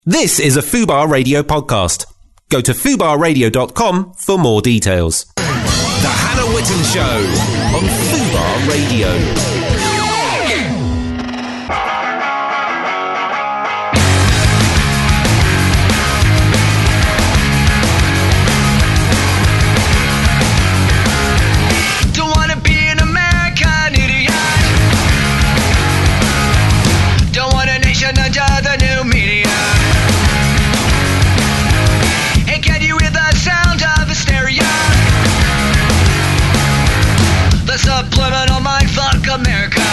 This is a Fubar Radio podcast. Go to fubarradio.com for more details. The Hannah Witten Show on Fubar Radio. Subliminal mindfuck America.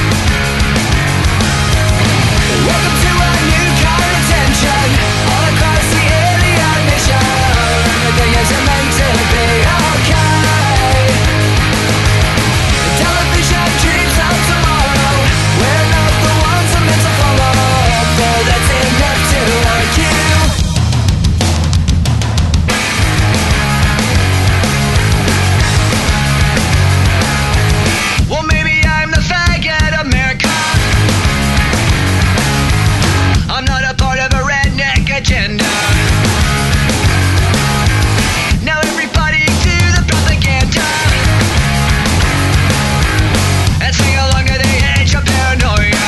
Welcome to a new kind of tension all across the alien mission. Everything isn't meant to be okay. Television dreams of tomorrow. We're not the ones I'm meant to follow. Though that's enough to argue. Well, maybe I'm the faggot America. I'm not a part of a redneck agenda. Now everybody to the propaganda and sing along to the edge of paranoia.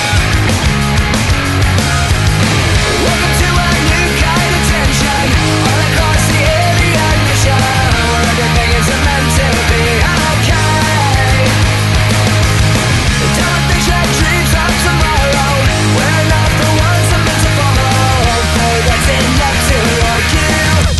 Welcome to a new kind of tension all across the alien mission, where everything is meant to be okay. Television dreams of tomorrow. We're not the ones I'm meant to follow. Though that's enough to argue.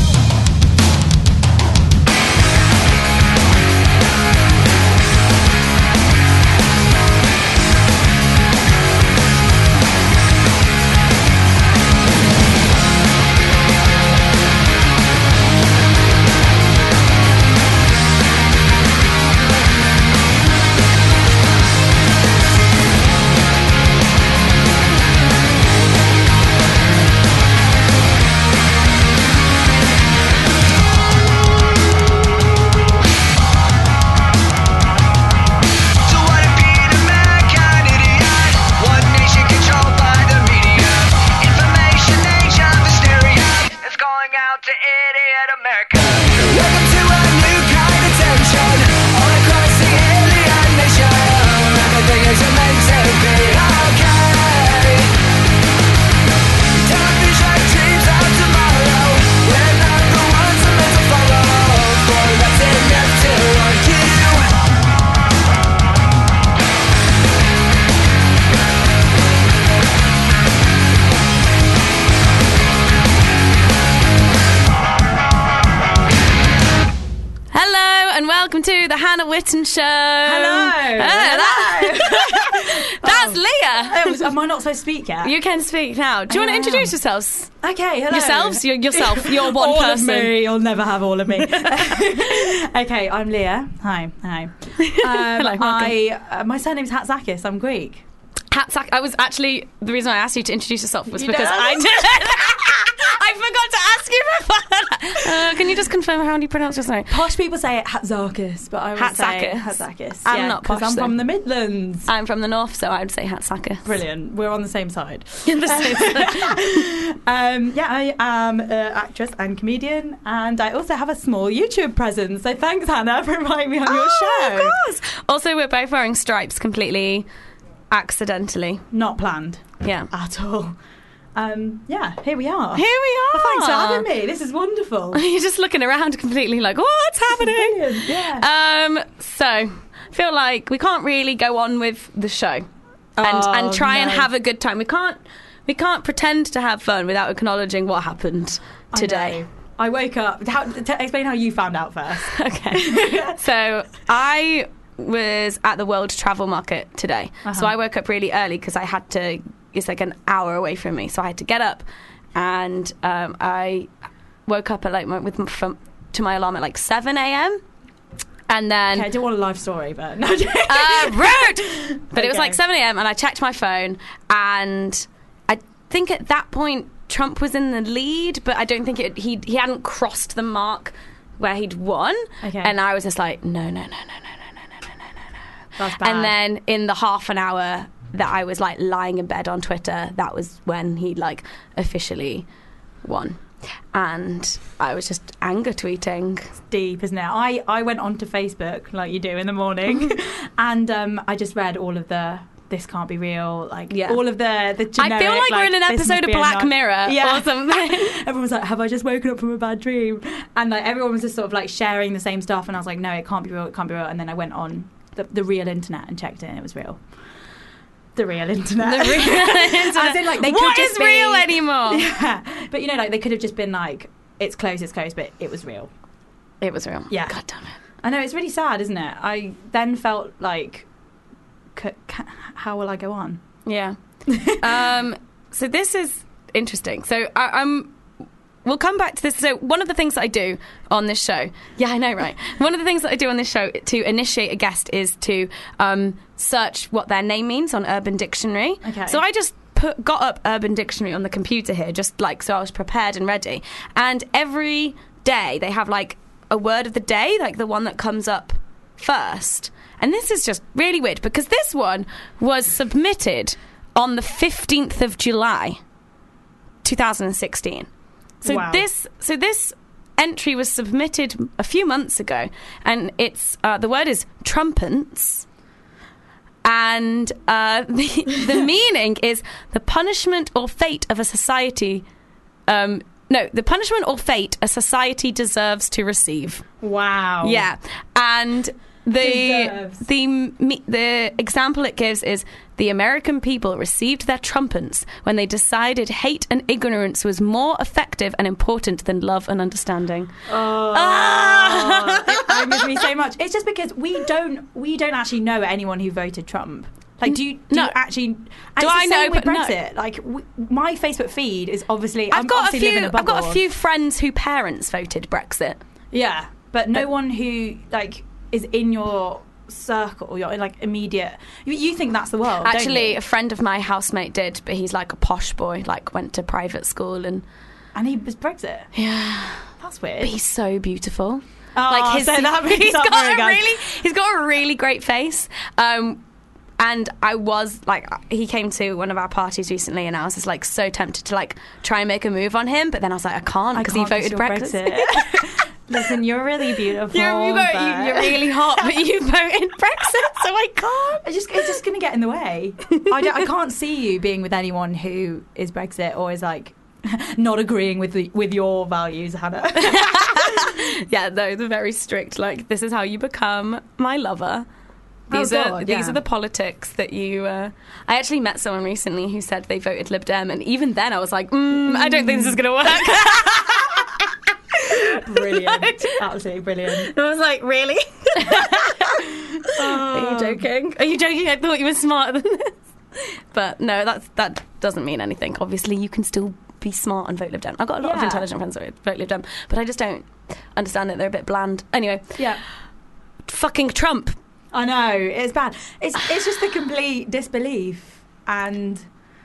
So what if being American idiot? One nation controlled by the media. Information age of hysteria is going out to idiot America. Welcome to a new kind of tension all across the alien nation, where everything is meant to be okay. Television dreams of tomorrow. We're not the ones I'm meant to follow. For that's enough to argue. Hello and welcome to the Hannah Witten Show. Hello. That's Leah. Am I not supposed to speak yet? You can speak now. Do you want to introduce yourselves? Okay, hello. Yourselves? Yourself. You're one all person. Of me. You'll never have all of me. Okay, I'm Leah. Hi. Hello, welcome. My surname's Hatzakis. I'm Greek. Hatzak. I was actually, the reason I asked you to introduce yourself was You because know? I didn't. I forgot to ask you before. Can you just confirm how do you pronounce your name? Posh people say it Hatzakis, but I would say Hatzakis. I'm not posh, because I'm though. from the Midlands. I'm from the north, so I would say Hatzakis. Brilliant. We're on the same side. The same side. I am an actress and comedian, and I also have a small YouTube presence. So thanks, Hannah, for inviting me on your show. Of course. Also, we're both wearing stripes completely accidentally. Not planned. Yeah. At all. Here we are. Here we are. Well, thanks for having me. This is wonderful. You're just looking around completely like, what's happening? Brilliant, yeah. So, I feel like we can't really go on with the show and try and have a good time. We can't pretend to have fun without acknowledging what happened today. I woke up. Explain how you found out first. Okay. So, I was at the World Travel Market today. So I woke up really early because I had to, it's like an hour away from me. So I had to get up and I woke up at like to my alarm at like 7 a.m. And then... Okay, I didn't want a life story, but... No, rude! But it was like 7 a.m. and I checked my phone and I think at that point Trump was in the lead, but I don't think he hadn't crossed the mark where he'd won. Okay. And I was just like, no. That's bad. And then in the half an hour that I was like lying in bed on Twitter, that was when he like officially won. And I was just anger tweeting. It's deep, isn't it? I went onto Facebook like you do in the morning, and I just read all of the "this can't be real," like all of the generic. I feel like we're in an "this episode must of be a Black Mirror or something. Everyone was like, "Have I just woken up from a bad dream?" And like everyone was just sort of like sharing the same stuff, and I was like, "No, it can't be real. It can't be real." And then I went on the real internet and checked it, and it was real. The real internet. The real internet. As in, like, they what could just is be real anymore? Yeah, but you know, like they could have just been like, it's closed, but it was real. It was real. Yeah. God damn it. I know, it's really sad, isn't it? I then felt like, how will I go on? Yeah. So this is interesting. So we'll come back to this. So one of the things that I do on this show, yeah, I know, right? One of the things that I do on this show to initiate a guest is to search what their name means on Urban Dictionary. Okay. So I just got up Urban Dictionary on the computer here, just like so I was prepared and ready. And every day they have like a word of the day, like the one that comes up first. And this is just really weird because this one was submitted on the 15th of July, 2016. So wow. this entry was submitted a few months ago, and it's the word is trumpets, and the meaning is the punishment or fate of a society. The punishment or fate a society deserves to receive. Wow. Yeah, and the example it gives is the American people received their trumpets when they decided hate and ignorance was more effective and important than love and understanding. It angers me so much. It's just because we don't actually know anyone who voted Trump. Like, do you actually? And do I know? With But Brexit, like my Facebook feed is obviously. I've got a a few friends whose parents voted Brexit. Yeah, but no one who like is in your circle, your like immediate. You think that's the world? Actually, don't you? a friend of my housemate did, but he's like a posh boy, like went to private school and he was Brexit. Yeah, that's weird. But he's so beautiful. Oh, so that makes he's up got for it, guys. he's got a really great face. And I was like, he came to one of our parties recently, and I was just like so tempted to like try and make a move on him, but then I was like, I can't because he voted Brexit. Listen, you're really beautiful. You're really hot, but you voted Brexit, so I can't. It's just going to get in the way. I can't see you being with anyone who is Brexit or is like not agreeing with your values, Hannah. Yeah, those are very strict. Like, this is how you become my lover. These are the politics that you. I actually met someone recently who said they voted Lib Dem, and even then I was like, I don't think this is going to work. Brilliant, absolutely brilliant. I was like, really? Are you joking? Are you joking? I thought you were smarter than this. But no, that doesn't mean anything. Obviously, you can still be smart and vote Lib Dem. I've got a lot of intelligent friends who vote Lib Dem, but I just don't understand it. They're a bit bland. Anyway, yeah, fucking Trump. I know, it's bad. It's just the complete disbelief and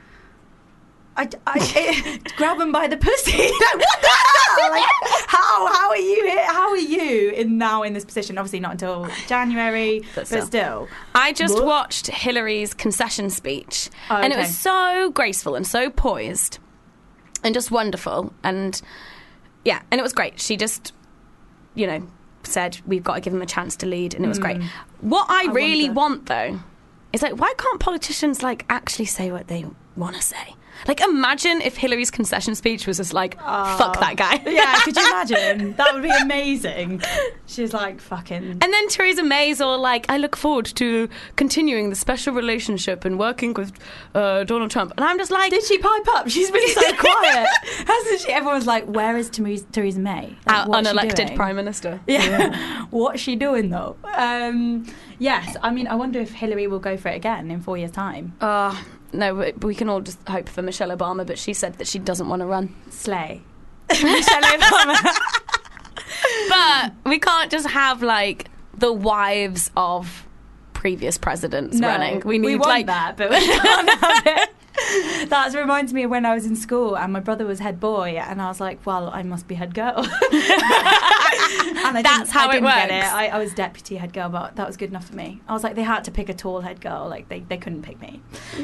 grab them by the pussy. Like, what the hell? Like, how are you here? How are you now in this position? Obviously not until January, but still. I just watched Hillary's concession speech, and it was so graceful and so poised and just wonderful. And yeah, and it was great. She just, said we've got to give him a chance to lead, and it was great. What I really want though is like, why can't politicians like actually say what they want to say? Like, imagine if Hillary's concession speech was just like, fuck that guy. Yeah, could you imagine? That would be amazing. She's like, fucking... And then Theresa May's all like, I look forward to continuing the special relationship and working with Donald Trump. And I'm just like... Did she pipe up? She's been so quiet. Hasn't she? Everyone's like, where is Theresa May? Like, unelected Prime Minister. Yeah. What's she doing, though? Yes, I mean, I wonder if Hillary will go for it again in 4 years' time. No, we can all just hope for Michelle Obama, but she said that she doesn't want to run. Slay. Michelle Obama. But we can't just have, like, the wives of previous presidents running. We want that, but we can't have it. That reminds me of when I was in school and my brother was head boy, and I was like, well, I must be head girl. And That's how I didn't it get works. I was deputy head girl, but that was good enough for me. I was like, they had to pick a tall head girl. Like, they couldn't pick me.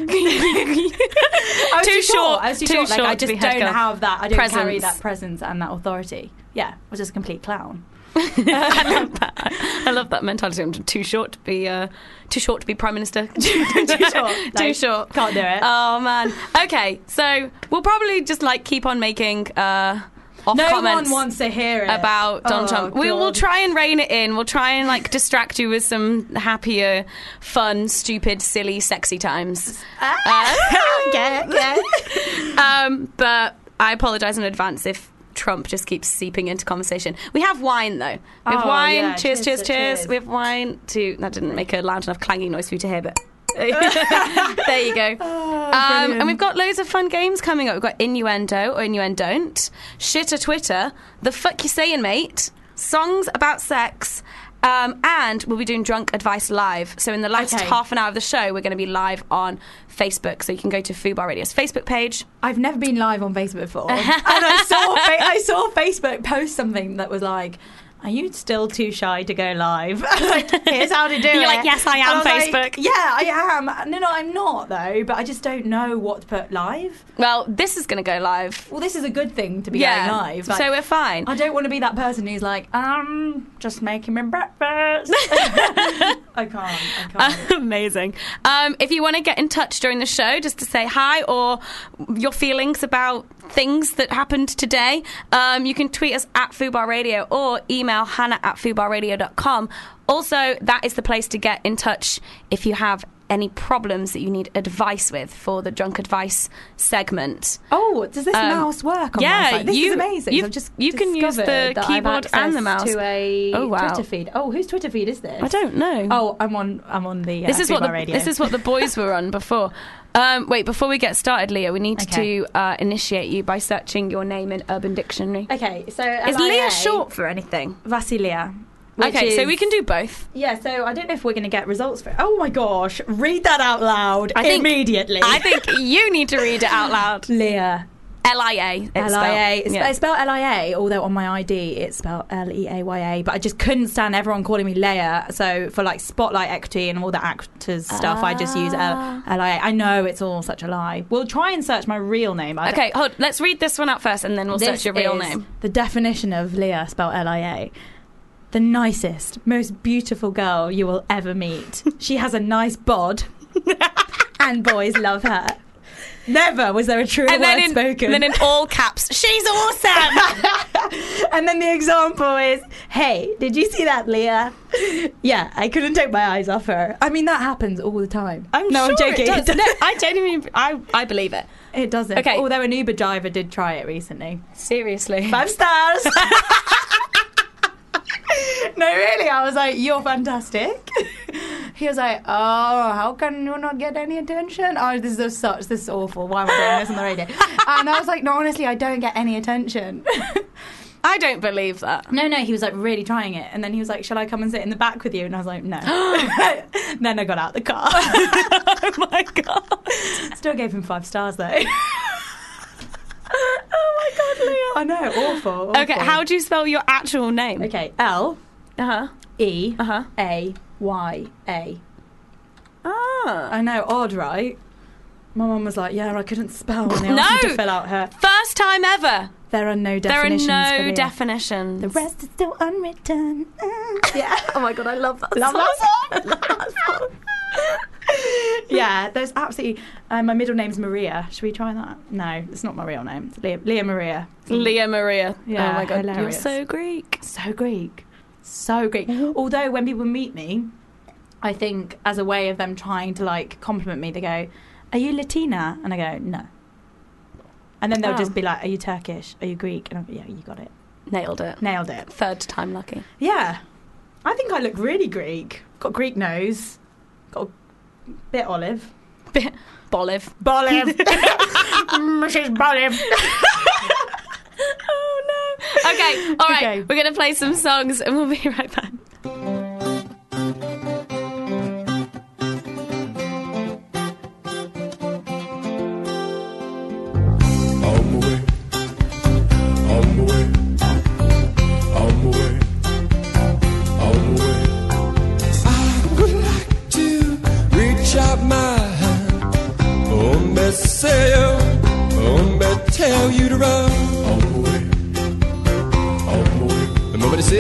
I was Too short. I was too Too short. Like, short I to be just head don't girl. have that. I don't carry Presence. that presence and that authority. Yeah, I was just a complete clown. I love that. I love that mentality. I'm too short to be prime minister. Too short. Too Like, short. Can't do it. Oh man. Okay, so we'll probably just like keep on making off no comments one wants to hear it about Donald Trump. We'll God. try and rein it in. We'll try and like distract you with some happier, fun, stupid, silly, sexy times. Yeah. But I apologise in advance if Trump just keeps seeping into conversation. We have wine though. We have Oh, wine. yeah. Cheers, cheers, Cheers, cheers. cheers. We have wine too. That didn't make a loud enough clanging noise for you to hear, but there you go. brilliant. And we've got loads of fun games coming up. We've got Innuendo or Innuendon't, Shit or Twitter, The Fuck You Saying Mate, Songs About Sex, and we'll be doing Drunk Advice Live. So in the last Okay. half an hour of the show, we're going to be live on Facebook. So you can go to Fubar Radio's Facebook page. I've never been live on Facebook before, and I saw Facebook post something that was like, "Are you still too shy to go live?" Like, here's how to do it. You're like, "Yes, I am, And was like, Facebook." yeah, I am. No, I'm not though. But I just don't know what to put live. Well, this is going to go live. Well, this is a good thing to be going live. Like, so we're fine. I don't want to be that person who's like, just making me breakfast. I can't. Amazing. If you want to get in touch during the show just to say hi or your feelings about things that happened today, you can tweet us at Fubar Radio or email hannah@fubarradio.com. Also, that is the place to get in touch if you have any problems that you need advice with for the Drunk Advice segment. Oh, does this mouse work on my site? This is amazing. You can use the keyboard and the mouse to a Oh, wow. Twitter feed. Oh, whose Twitter feed is this? I don't know. Oh, I'm on the This is what Fubar Radio. this is what the boys were on before. Wait, before we get started, Leah, we need Okay. to initiate you by searching your name in Urban Dictionary. Okay, so Is Leah short for anything? Vasilia. Okay, so we can do both. Yeah, so I don't know if we're going to get results for it. Oh my gosh, read that out loud I think- immediately. I think you need to read it out loud. Leah. L-I-A. L-I-A. Yeah. It's spelled L-I-A, although on my ID it's spelled L-E-A-Y-A. But I just couldn't stand everyone calling me Leia. So for like Spotlight Equity and all the actors stuff, I just use L-I-A. I know it's all such a lie. We'll try and search my real name. Okay, hold. Let's read this one out first, and then we'll This search your real is name. The definition of Leah, spelled L-I-A. The nicest, most beautiful girl you will ever meet. She has a nice bod, and boys love her. Never was there a truer And word spoken. then in all caps, she's awesome. And then the example is, hey, did you see that, Leah? Yeah, I couldn't take my eyes off her. I mean, that happens all the time. I'm joking. It does. No, I genuinely, I believe it. It doesn't. Okay. Although an Uber driver did try it recently. Seriously. 5 stars. No, really, I was like, you're fantastic. He was like, oh, how can you not get any attention? Oh, this is awful. Why am I doing this on the radio? And I was like, no, honestly, I don't get any attention. I don't believe that. No, he was like really trying it. And then he was like, shall I come and sit in the back with you? And I was like, no. Then I got out the car. Oh my god. Still gave him 5 stars though. Oh my god, Leah. I know, awful. Okay, how do you spell your actual name? Okay, Uh-huh. L-E-A-Y-A. Ah. I know, odd, right? My mum was like, yeah, I couldn't spell when they asked me to fill out her. First time ever. There are no There are definitions. no for Leah. definitions. The rest is still unwritten. Yeah. Oh my god, I love that Love song. that song. Yeah, there's absolutely. My middle name's Maria. Should we try that? No, it's not my real name. It's Leah Maria. Leah Maria. Yeah, oh my god, hilarious. you're so Greek. So Greek. So Greek. Although when people meet me, I think as a way of them trying to like compliment me, they go, "Are you Latina?" And I go, "No." And then they'll Oh. just be like, "Are you Turkish? Are you Greek?" And I'm yeah, you got it. Nailed it. Nailed it. Third time lucky. Yeah. I think I look really Greek. Got Greek nose. Got a bit olive. Boliv. Boliv. Mrs. Boliv. Oh no. Okay, all right. Okay. We're going to play some songs and we'll be right back.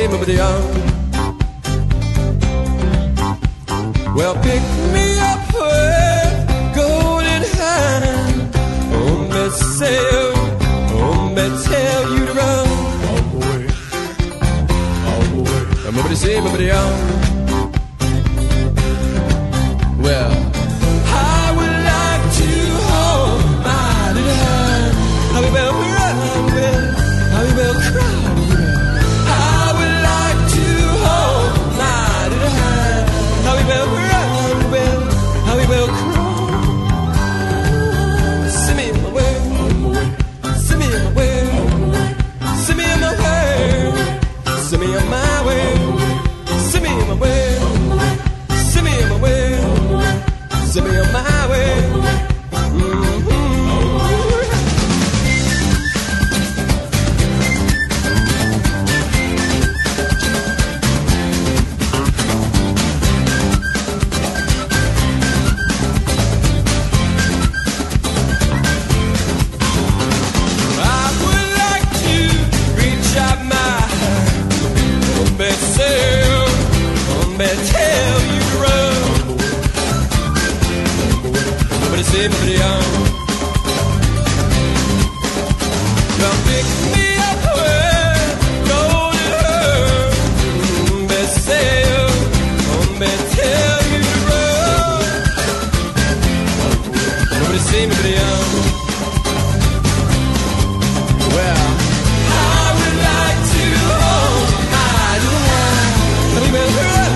say, nobody else. Well, pick me up with golden hand. Oh, me say, oh, me tell you to run. Nobody say, nobody else. Well, I would like to hold my little hand. I will run with, I will cry with. I would like to hold my little hand. I will run with, I will cry. Send me in my way, send me in my way, send me in my way, send me in my way. Send me on my way. Send me on my way. Send me on my way. I would like to reach out my hand. But tell you to run. Nobody say, nobody else. Now pick me up with golden hair. But say, but tell you to run. Nobody say, nobody else. Well, I would like to hold my little hand. I will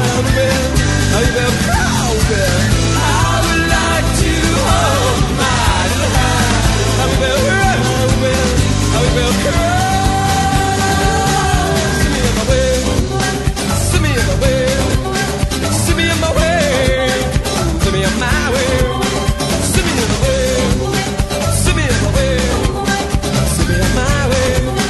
proud. I would like to hold my little hand. I will cry. Send me in my way. Send me in my way. Send me in my way. Send me in my way. Send me in my way. Send me in my way.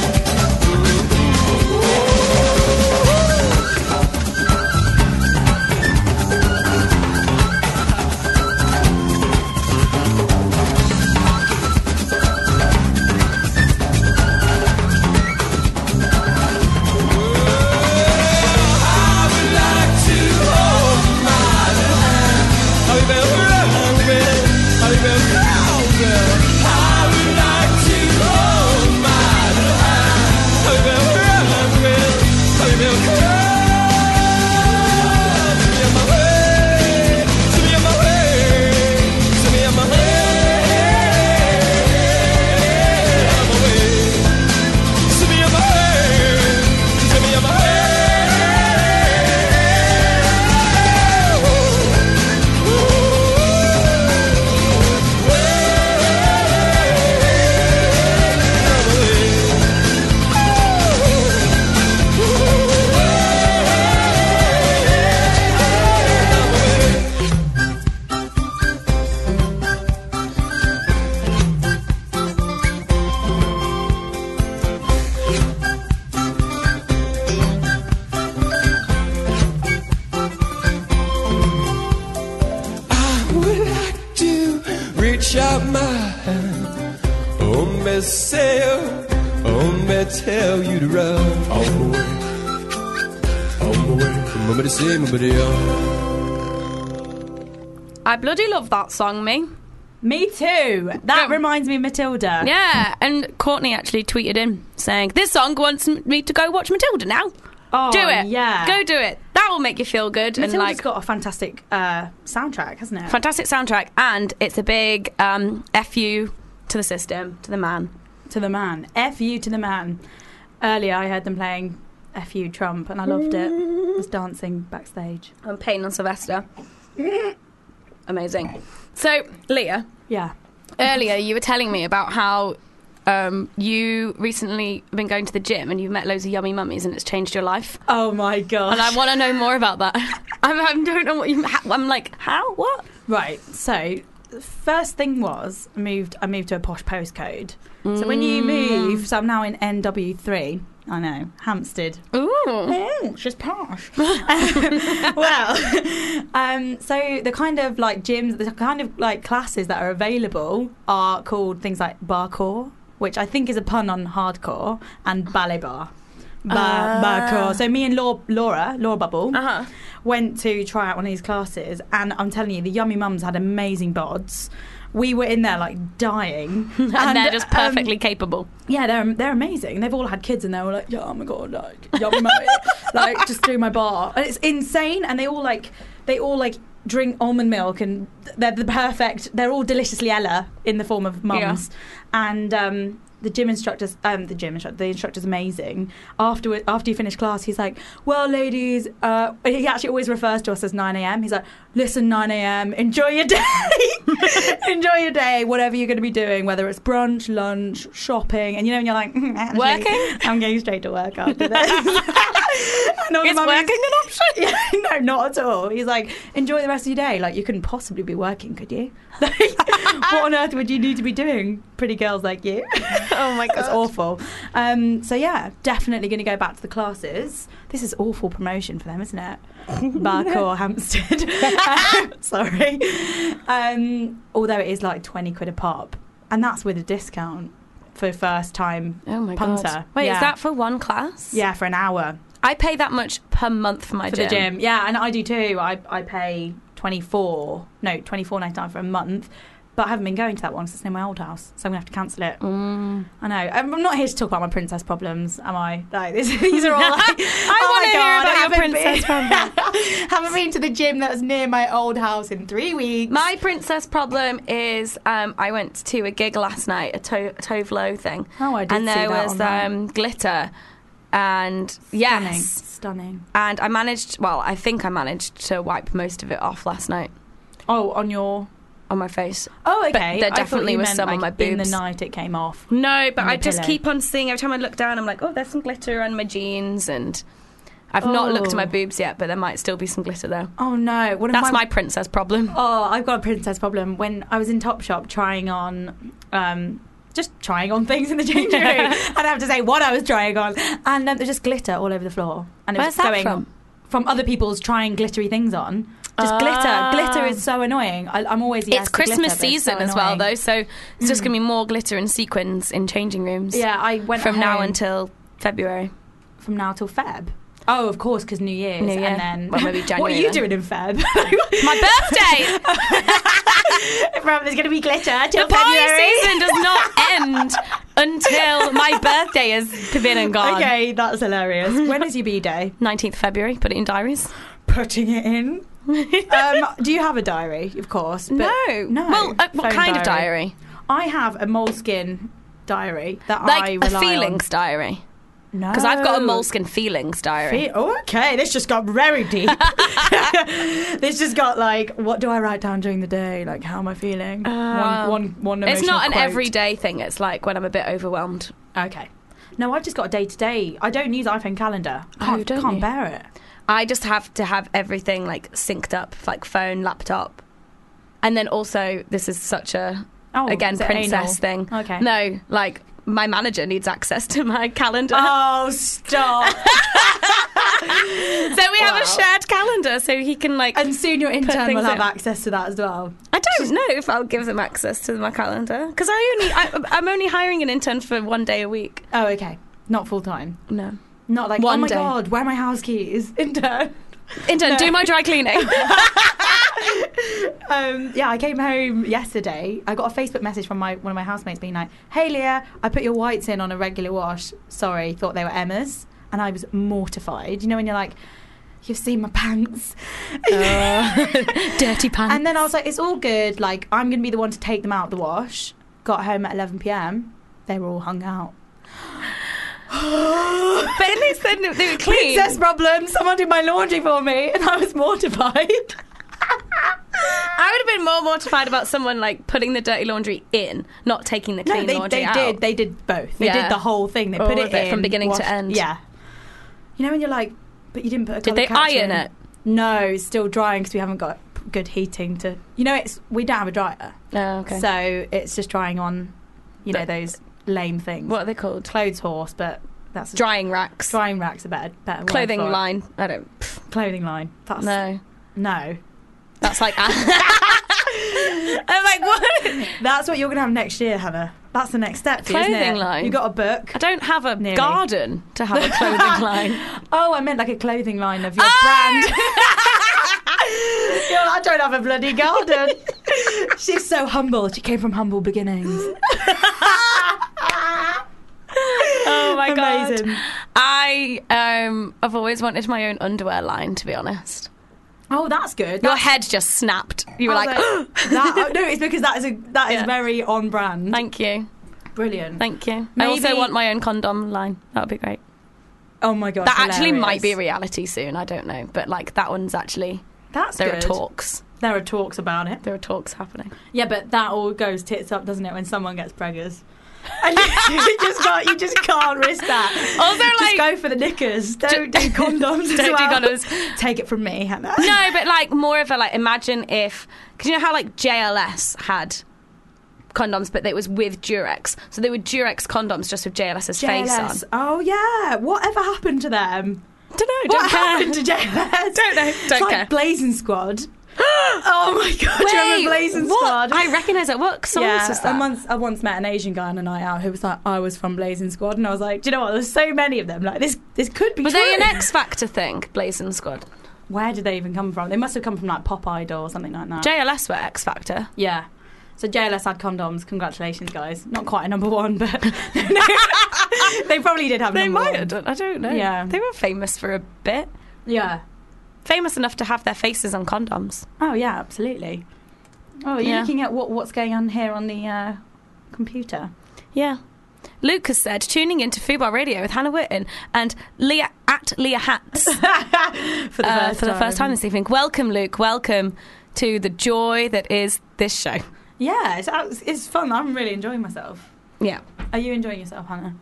reach out my hand. Oh, me say, oh, me tell you to run. On my way, nobody say, nobody else. I bloody love that song, me. Me too. That reminds me of Matilda. Yeah, and Courtney actually tweeted in saying, this song wants me to go watch Matilda now. Oh, do it. Yeah. Go do it. That will make you feel good. Matilda's and like got a fantastic soundtrack, hasn't it? Fantastic soundtrack, and it's a big FU to the system, to the man. To the man. FU to the man. Earlier I heard them playing FU Trump and I loved it. I was dancing backstage. And Payne and Sylvester. Amazing. So, Leah. Yeah. Earlier you were telling me about how you recently been going to the gym and you've met loads of yummy mummies and it's changed your life. Oh my gosh. And I want to know more about that. I don't know what you... I'm like, how? What? Right, so the first thing was I moved to a posh postcode. So when you move, so I'm now in NW3. I know, Hampstead. Ooh. She's posh. Well, so the kind of like gyms, the kind of like classes that are available are called things like barcore, which I think is a pun on hardcore, and ballet bar. But cool. So me and Laura Bubble, Uh-huh. went to try out one of these classes, and I'm telling you, the Yummy Mums had amazing bods. We were in there like dying, And they're just perfectly capable. Yeah, they're amazing. They've all had kids, and they were like, "Yeah, oh my god, like Yummy Mummy," like just through my bar, and it's insane. And they all drink almond milk, and they're the perfect. They're all deliciously Ella in the form of mums, and the instructor's amazing. After you finish class, he's like, well, ladies, he actually always refers to us as 9 a.m. He's like, listen, 9 a.m, enjoy your day. Enjoy your day, whatever you're going to be doing, whether it's brunch, lunch, shopping. And you're like, actually, working? I'm going straight to work after this. Is working an option? Yeah, no, not at all. He's like, enjoy the rest of your day. Like, you couldn't possibly be working, could you? Like, what on earth would you need to be doing, pretty girls like you? Oh my god, it's awful. So yeah, definitely going to go back to the classes. This is awful promotion for them, isn't it? Barker Hampstead. Sorry. Although it is like 20 quid a pop, and that's with a discount for first time punter. God. Wait, yeah. Is that for one class? Yeah, for an hour. I pay that much per month for my For the gym. Yeah, and I do too. I pay £24.99 for a month. But I haven't been going to that one because it's near my old house, so I'm going to have to cancel it. I know. I'm not here to talk about my princess problems, am I? Like, these are all like... I want to hear about your princess problems. Haven't been to the gym that was near my old house in 3 weeks. My princess problem is I went to a gig last night, a Tove Lo thing. Oh, I did and see there that was online. Glitter. And yes. Stunning. And I think I managed to wipe most of it off last night. Oh, on my face. Oh, okay. But there I thought definitely you was meant, some like, on my boobs. in the night it came off. No, but on I your just pillow. keep on seeing, every time I look down, I'm like, oh, there's some glitter on my jeans, and I've not looked at my boobs yet, but there might still be some glitter there. Oh, no. That's my princess problem. Oh, I've got a princess problem. When I was in Topshop trying on... just trying on things in the changing room. I don't have to say what I was trying on. And there's just glitter all over the floor. And it Where's was that going from? From other people's trying glittery things on. Just glitter. Glitter is so annoying. I'm always yes It's to glitter, Christmas but it's season so as well, annoying. though, so it's just going to be more glitter and sequins in changing rooms. Yeah, I went from now home until February. From now till Feb. Oh, of course, because New Year's. New Year. And then... Well, maybe January What are you then. doing in Feb? My birthday! There's going to be glitter till The party February. season does not end until my birthday has been and gone. Okay, that's hilarious. When is your B-day? 19th February, put it in diaries. Putting it in. Do you have a diary? Of course. But No. Well, what Phone kind of diary? I have a Moleskine diary that I Like rely a feelings diary? on. No. Because I've got a Moleskine feelings diary. Okay, this just got very deep. This just got like, what do I write down during the day? Like, how am I feeling? One It's not an emotional quote. everyday thing. It's like when I'm a bit overwhelmed. Okay. No, I've just got a day-to-day. I don't use iPhone calendar. I don't can't you? bear it. I just have to have everything like synced up, like phone, laptop. And then also, this is such a, again, is it princess anal? thing. Okay. No, like, my manager needs access to my calendar. Oh, stop. So we have a shared calendar so he can like... And soon your intern things will have in. access to that as well. I don't know if I'll give them access to my calendar because I'm only hiring an intern for 1 day a week. Oh, okay. Not full-time. No. Not like, One oh my day. God, where are my house keys? Intern. Intern, do my dry cleaning. Yeah, I came home yesterday. I got a Facebook message from one of my housemates being like, hey, Leah, I put your whites in on a regular wash. Sorry, thought they were Emma's. And I was mortified. You know when you're like, you've seen my pants. Dirty pants. And then I was like, it's all good. Like, I'm going to be the one to take them out of the wash. Got home at 11 p.m. They were all hung out. But at least then they were clean. Princess problem. Someone did my laundry for me. And I was mortified. I would have been more mortified about someone like putting the dirty laundry in, not taking the clean laundry out. They did both. They Yeah. did the whole thing. They All put of it it in from beginning to washed- end. Yeah. You know when you're like, but you didn't put a Did colour they catch iron in. it? No, it's still drying because we haven't got good heating to. You know, we don't have a dryer, Oh, okay. so it's just drying on. You know those lame things. What are they called? Clothes horse, but that's Drying racks. drying racks are better word Clothing for it. line. I don't. Clothing line. That's No. no. That's like. I'm like, what? That's what you're gonna have next year, Hannah. That's the next step, isn't it? Clothing line. You got a book. I don't have a Nearly. garden to have a clothing line. Oh, I meant like a clothing line of your brand. You're like, I don't have a bloody garden. She's so humble. She came from humble beginnings. Oh my Amazing. god! I've always wanted my own underwear line. To be honest, Oh, that's good. your head just snapped. You were I like, was that, oh, no, it's because that is Yeah. very on brand. "Thank you, Brilliant. thank you." I Maybe- also want my own condom line. That would be great. Oh my gosh. That actually hilarious. might be a reality soon. I don't know, but like that one's actually That's there good. are talks. There are talks about it. There are talks happening. Yeah, but that all goes tits up, doesn't it, when someone gets preggers? And you just can't risk that. Also, Just like, go for the knickers. Don't do condoms. as Don't do well. condoms. Take it from me, Hannah. no, but like more of a like. Imagine if, because you know how like JLS had condoms, but it was with Durex. So they were Durex condoms just with JLS's face on. JLS. Oh yeah. Whatever happened to them? Don't know. What Don't care. happened to JLS? Don't know. It's Don't like care. Blazing Squad. Oh my god! Do you remember Blazing what? Squad? I recognise that. What song was that? I once met an Asian guy on a night out who was like, I was from Blazing Squad, and I was like, do you know what? There's so many of them. Like this could be Were true. they an X Factor thing, Blazing Squad? Where did they even come from? They must have come from like Pop Idol or something like that. JLS were X Factor. Yeah. So JLS had condoms. Congratulations, guys. Not quite a number one, but they probably did have. They number might one. have done. I don't know. Yeah. They were famous for a bit. Yeah. Famous enough to have their faces on condoms. Oh yeah, absolutely. Oh, are you Yeah. looking at what's going on here on the computer? Yeah. Luke has said, tuning into Fubar Radio with Hannah Witten and Leah Hatz For the first time this evening. Welcome, Luke. Welcome to the joy that is this show. Yeah, it's fun. I'm really enjoying myself. Yeah. Are you enjoying yourself, Hannah?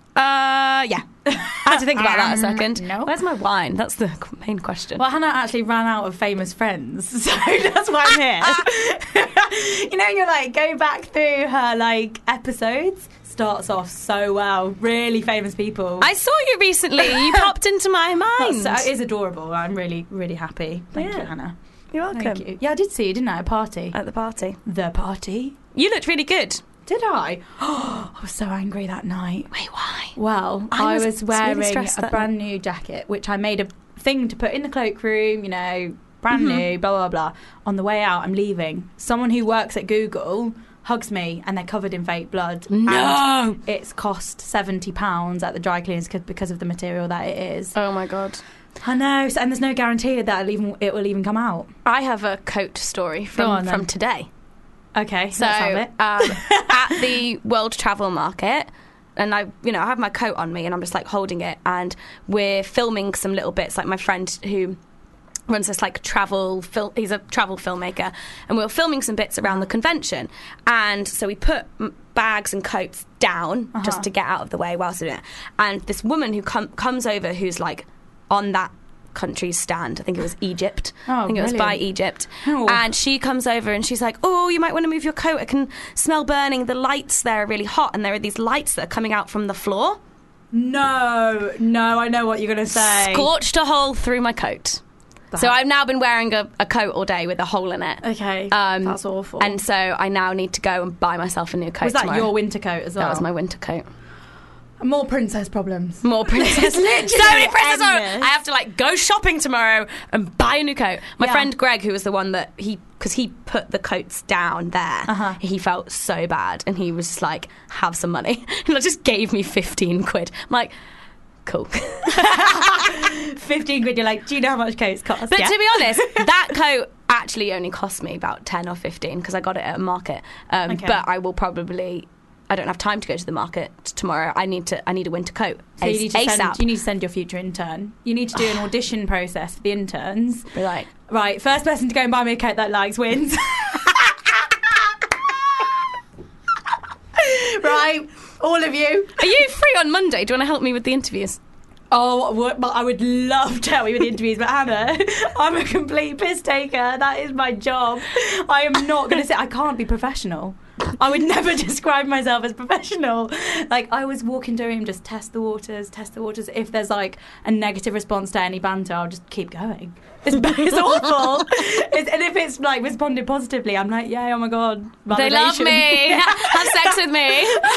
Yeah. I had to think about that a second. no. Where's my wine? That's the main question. Well, Hannah actually ran out of famous friends, so that's why I'm here. You know, you're like, go back through her like episodes. Starts off so well. Really famous people. I saw you recently. You popped into my mind. It is adorable. I'm really, really happy. Thank you, Yeah. Hannah. You're welcome. Thank you. Yeah, I did see you, didn't I? At a party. At the party. The party? You looked really good. Did I? I was so angry that night. Wait, why? Well, I I was was really wearing stressed a that brand new jacket, which I made a thing to put in the cloakroom, you know, brand new, blah, blah, blah. On the way out, I'm leaving. Someone who works at Google hugs me, and they're covered in fake blood. No! And it's cost £70 at the dry cleaners because of the material that it is. Oh my God. I know, and there's no guarantee that it will even come out. I have a coat story Go on, from then. today. Okay, So let's have it. at the World Travel Market, and I have my coat on me, and I'm just like holding it, and we're filming some little bits. Like my friend who runs this like he's a travel filmmaker, and we were filming some bits around the convention, and so we put bags and coats down just to get out of the way whilst doing it. And this woman who comes over, who's like on that country's stand, I think it was Egypt. Oh, I think it was by brilliant. Egypt. Oh. And she comes over and she's like, oh, you might want to move your coat. I can smell burning. The lights there are really hot, and there are these lights that are coming out from the floor. No, I know what you're going to say. Scorched a hole through my coat. So I've now been wearing a coat all day with a hole in it. Okay, that's awful. And so I now need to go and buy myself a new coat was that tomorrow. your winter coat as well? That was my winter coat. More princess problems. More princess. So many princess. endless. I have to like go shopping tomorrow and buy a new coat. My Yeah. friend Greg, who was the one that because he put the coats down there, he felt so bad, and he was just like, have some money. And just gave me 15 quid. I'm like, cool. 15 quid, you're like, do you know how much coats cost? But Yeah. to be honest, that coat actually only cost me about 10 or 15 because I got it at a market. Okay. But I will probably... I don't have time to go to the market tomorrow. I need a winter coat. So you need to ASAP. send your future intern. You need to do an audition process for the interns. Be like, Right, first person to go and buy me a coat that likes wins. Right, all of you. are you free on Monday? Do you want to help me with the interviews? Oh, well, I would love to help you with the interviews, but Hannah, I'm a complete piss taker. That is my job. I am not going to say I can't be professional. I would never describe myself as professional. Like, I was walking to him, just test the waters. If there's like a negative response to any banter, I'll just keep going. It's awful. And if it's like responded positively, I'm like, yeah, oh my God, validation. They love me. Have sex with me.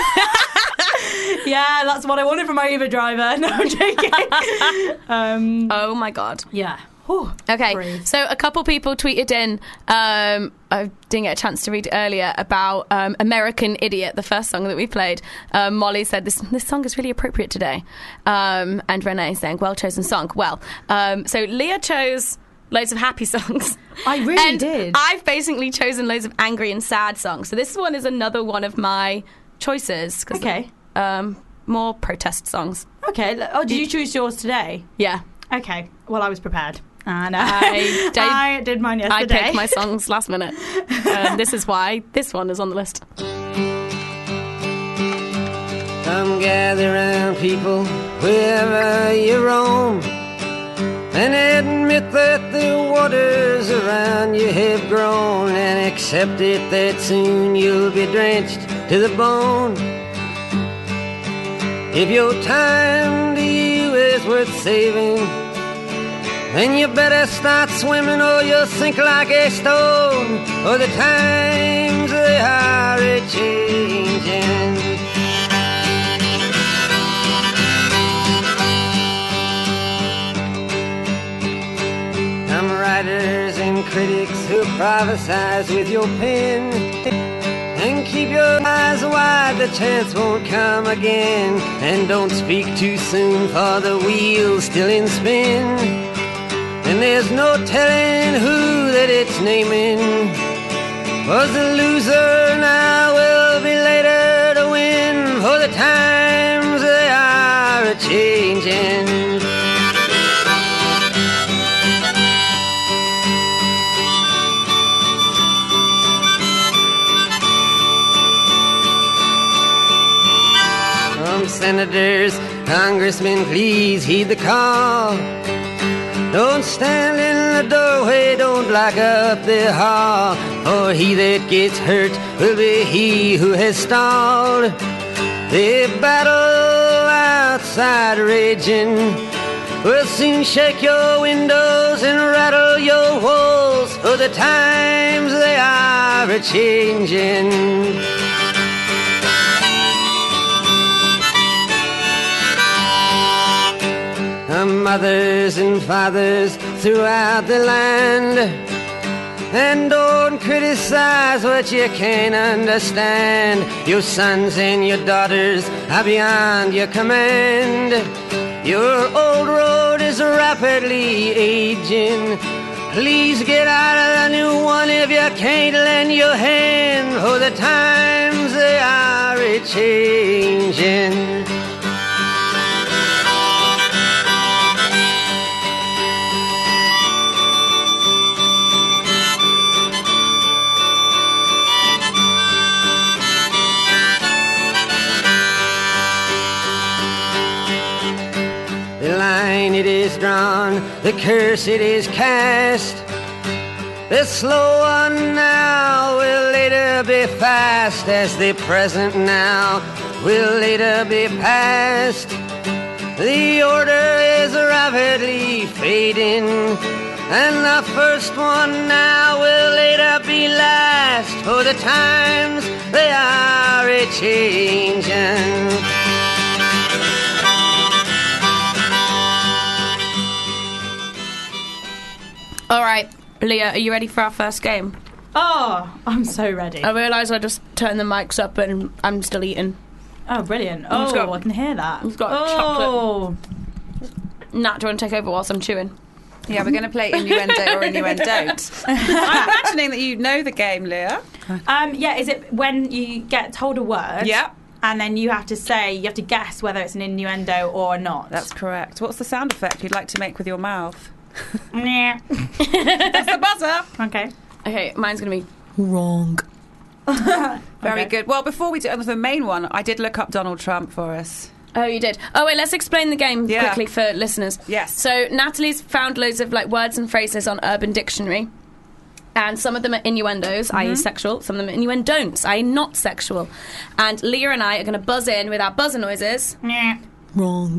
Yeah, that's what I wanted from my Uber driver. No, I'm joking. Oh my God. Yeah. Whew. Okay, Breathe. so a couple people tweeted in, I didn't get a chance to read it earlier, about American Idiot, the first song that we played. Molly said, this song is really appropriate today. And Renee saying, well chosen song. Well, so Leah chose loads of happy songs. I really and did. I've basically chosen loads of angry and sad songs. So this one is another one of my choices. 'Cause, Okay. more protest songs. Okay. Oh, did you choose yours today? Yeah. Okay. Well, I was prepared. And I did mine I yesterday. picked my songs last minute. This is why this one is on the list. Come gather round, people, wherever you roam, and admit that the waters around you have grown, and accept it that soon you'll be drenched to the bone. If your time to you is worth saving, then you better start swimming or you'll sink like a stone, for the times they are a-changing. Some writers and critics who prophesize with your pen, and keep your eyes wide, the chance won't come again. And don't speak too soon, for the wheel's still in spin, and there's no telling who that it's naming. Was the loser now will be later to win, for the times they are a-changing. Senators, congressmen, please heed the call. Don't stand in the doorway, don't block up the hall, for he that gets hurt will be he who has stalled. The battle outside raging will soon shake your windows and rattle your walls, for the times they are a-changing. Mothers and fathers throughout the land, and don't criticize what you can't understand. Your sons and your daughters are beyond your command. Your old road is rapidly aging. Please get out of the new one if you can't lend your hand, for the times they are a-changing. It is drawn, the curse it is cast. The slow one now will later be fast, as the present now will later be past. The order is rapidly fading, and the first one now will later be last, for the times they are a-changing. All right, Leah, are you ready for our first game? Oh, I'm so ready. I realise I just turned the mics up and I'm still eating. Oh, brilliant. I've got- I can hear that. I've got chocolate. Nat, do you want to take over whilst I'm chewing? Yeah, we're going to play innuendo or innuendo. I'm imagining that you know the game, Leah. Yeah, is it when you get told a word? Yeah. And then you have to guess whether it's an innuendo or not. That's correct. What's the sound effect you'd like to make with your mouth? Nah. That's the buzzer. Okay. Okay, mine's going to be wrong. Very Okay. good. Well, before we do the main one, I did look up Donald Trump for us. Oh, you did? Oh, wait, let's explain the game Yeah. quickly for listeners. Yes. So Natalie's found loads of like words and phrases on Urban Dictionary. And some of them are innuendos, i.e. sexual. Some of them are innuendon'ts, i.e. not sexual. And Leah and I are going to buzz in with our buzzer noises. Wrong.